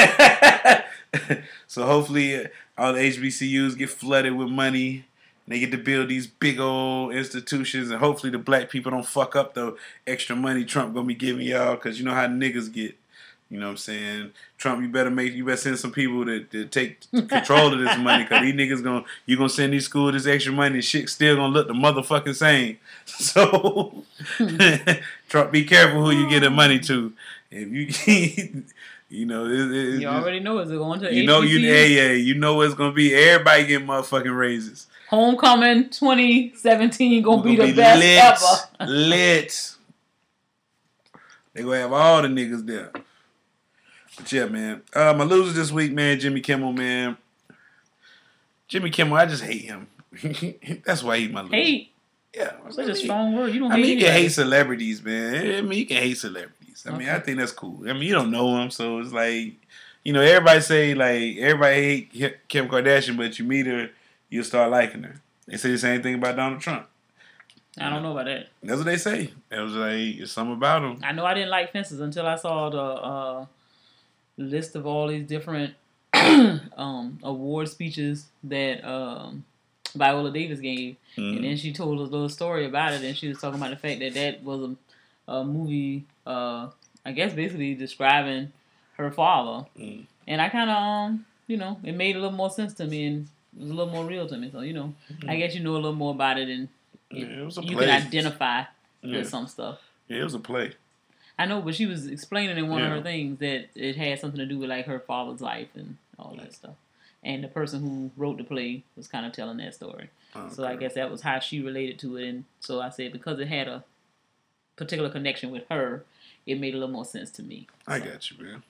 Speaker 3: So hopefully all the HBCUs get flooded with money. And they get to build these big old institutions, and hopefully the black people don't fuck up the extra money Trump gonna be giving y'all, because you know how niggas get. You know what I'm saying? Trump, you better send some people to take control of this money, because these niggas you gonna send these schools this extra money and shit still gonna look the motherfucking same. So Trump, be careful who you get the money to. If you you know,
Speaker 4: you already know it's going to
Speaker 3: you know you know it's gonna be everybody getting motherfucking raises.
Speaker 4: Homecoming 2017 gonna be the best ever.
Speaker 3: Lit. They gonna have all the niggas there. But yeah, man. My loser this week, man, Jimmy Kimmel, man. Jimmy Kimmel, I just hate him. That's why he's my loser.
Speaker 4: Hate?
Speaker 3: Yeah.
Speaker 4: Such a strong word. You don't hate
Speaker 3: you
Speaker 4: anybody.
Speaker 3: can hate celebrities, man. I mean, you can hate celebrities. I mean,
Speaker 4: Okay.
Speaker 3: I think that's cool. I mean, you don't know them, so it's like, you know, everybody hate Kim Kardashian, but you meet her, you'll start liking her. They say the same thing about Donald Trump.
Speaker 4: I don't know about that.
Speaker 3: That's what they say. It was like, it's something about him.
Speaker 4: I know I didn't like Fences until I saw the list of all these different award speeches that Viola Davis gave.
Speaker 3: Mm.
Speaker 4: And then she told us a little story about it, and she was talking about the fact that was a movie, I guess basically describing her father.
Speaker 3: Mm.
Speaker 4: And I kind of, you know, it made a little more sense to me, and it was a little more real to me. So, you know, I guess you know a little more about it, and
Speaker 3: It was a
Speaker 4: you
Speaker 3: play.
Speaker 4: can identify
Speaker 3: Yeah.
Speaker 4: with some stuff.
Speaker 3: Yeah, it was a play.
Speaker 4: I know, but she was explaining in one of
Speaker 3: Yeah.
Speaker 4: her things that it had something to do with like her father's life and all that stuff. And the person who wrote the play was kind of telling that story. So I guess that was how she related to it. And so I said because it had a particular connection with her, it made a little more sense to me.
Speaker 3: I got you, man.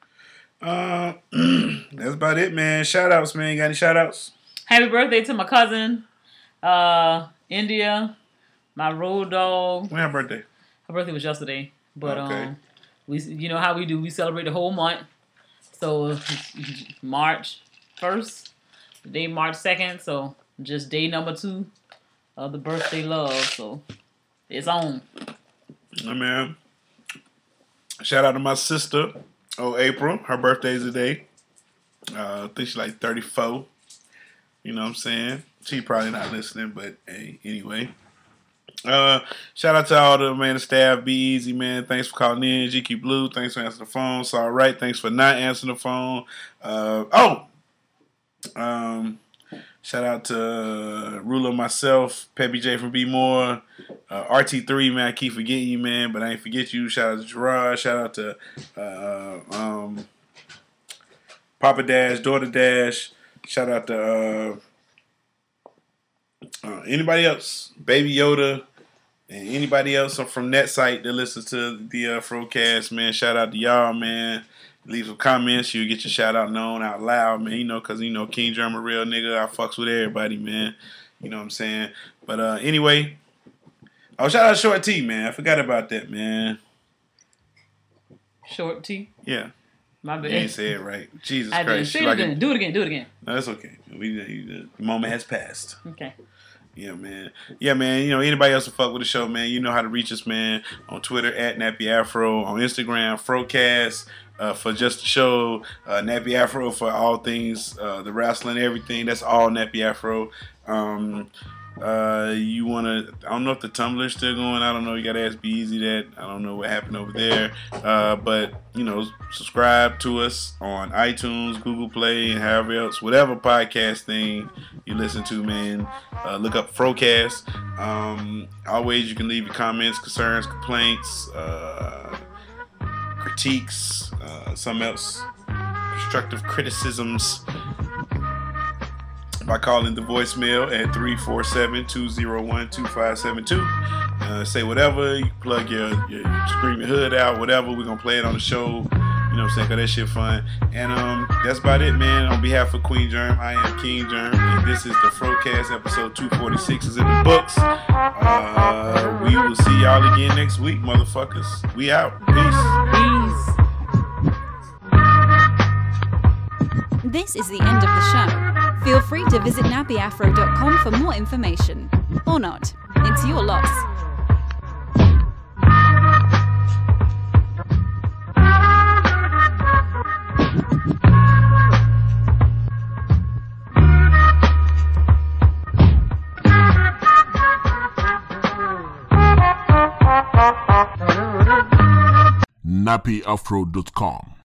Speaker 3: That's about it, man. Shout outs, man. You got any shout outs?
Speaker 4: Happy birthday to my cousin, India, my road dog.
Speaker 3: When her birthday?
Speaker 4: Her birthday was yesterday, but
Speaker 3: Okay.
Speaker 4: we, you know how we do. We celebrate the whole month. So March 1st, day March 2nd. So just day number 2 of the birthday love. So it's on.
Speaker 3: Oh, man. Shout out to my sister, April. Her birthday's today. I think she's like 34. You know what I'm saying? She probably not listening, but hey, anyway. Shout out to all the staff. Be easy, man. Thanks for calling in. GQ Blue, thanks for answering the phone. It's all right. Thanks for not answering the phone. Shout out to Ruler, myself, Peppy J from B More, RT3, man. I keep forgetting you, man, but I ain't forget you. Shout out to Gerard. Shout out to Papa Dash, Daughter Dash. Shout out to anybody else, Baby Yoda, and anybody else from that site that listens to the Frocast, man. Shout out to y'all, man. Leave some comments, you'll get your shout out known out loud, man. You know, because, you know, King German, real nigga. I fucks with everybody, man. You know what I'm saying? But anyway. Oh, shout out to Short T, man. I forgot about that, man.
Speaker 4: Short T.
Speaker 3: Yeah.
Speaker 4: My
Speaker 3: You
Speaker 4: bad.
Speaker 3: ain't say it right. Jesus
Speaker 4: I didn't.
Speaker 3: Christ.
Speaker 4: Say it again. Do it again. Do it again.
Speaker 3: No, that's okay. The moment has passed.
Speaker 4: Okay.
Speaker 3: Yeah, man. Yeah, man. You know, anybody else to fuck with the show, man, you know how to reach us, man. On Twitter, @NappyAfro. On Instagram, Frocast. For just the show. Nappy Afro for all things, the wrestling, everything. That's all Nappy Afro. You want to, I don't know if the Tumblr's still going. I don't know. You got to ask Be Easy that. I don't know what happened over there. But, you know, subscribe to us on iTunes, Google Play, and however else, whatever podcast thing you listen to, man. Look up Frocast. Always, you can leave your comments, concerns, complaints, critiques, something else, constructive criticisms, by calling the voicemail at 347-201-2572. Say whatever, you plug your screaming hood out, whatever. We're gonna play it on the show. You know what I'm saying? Cause that shit fun. And that's about it, man. On behalf of Queen Germ, I am King Germ, and this is the Frocast. Episode 246 is in the books. We will see y'all again next week, motherfuckers. We out. Peace.
Speaker 2: This is the end of the show. Feel free to visit nappyafro.com for more information. Or not. It's your loss.
Speaker 7: nappyafro.com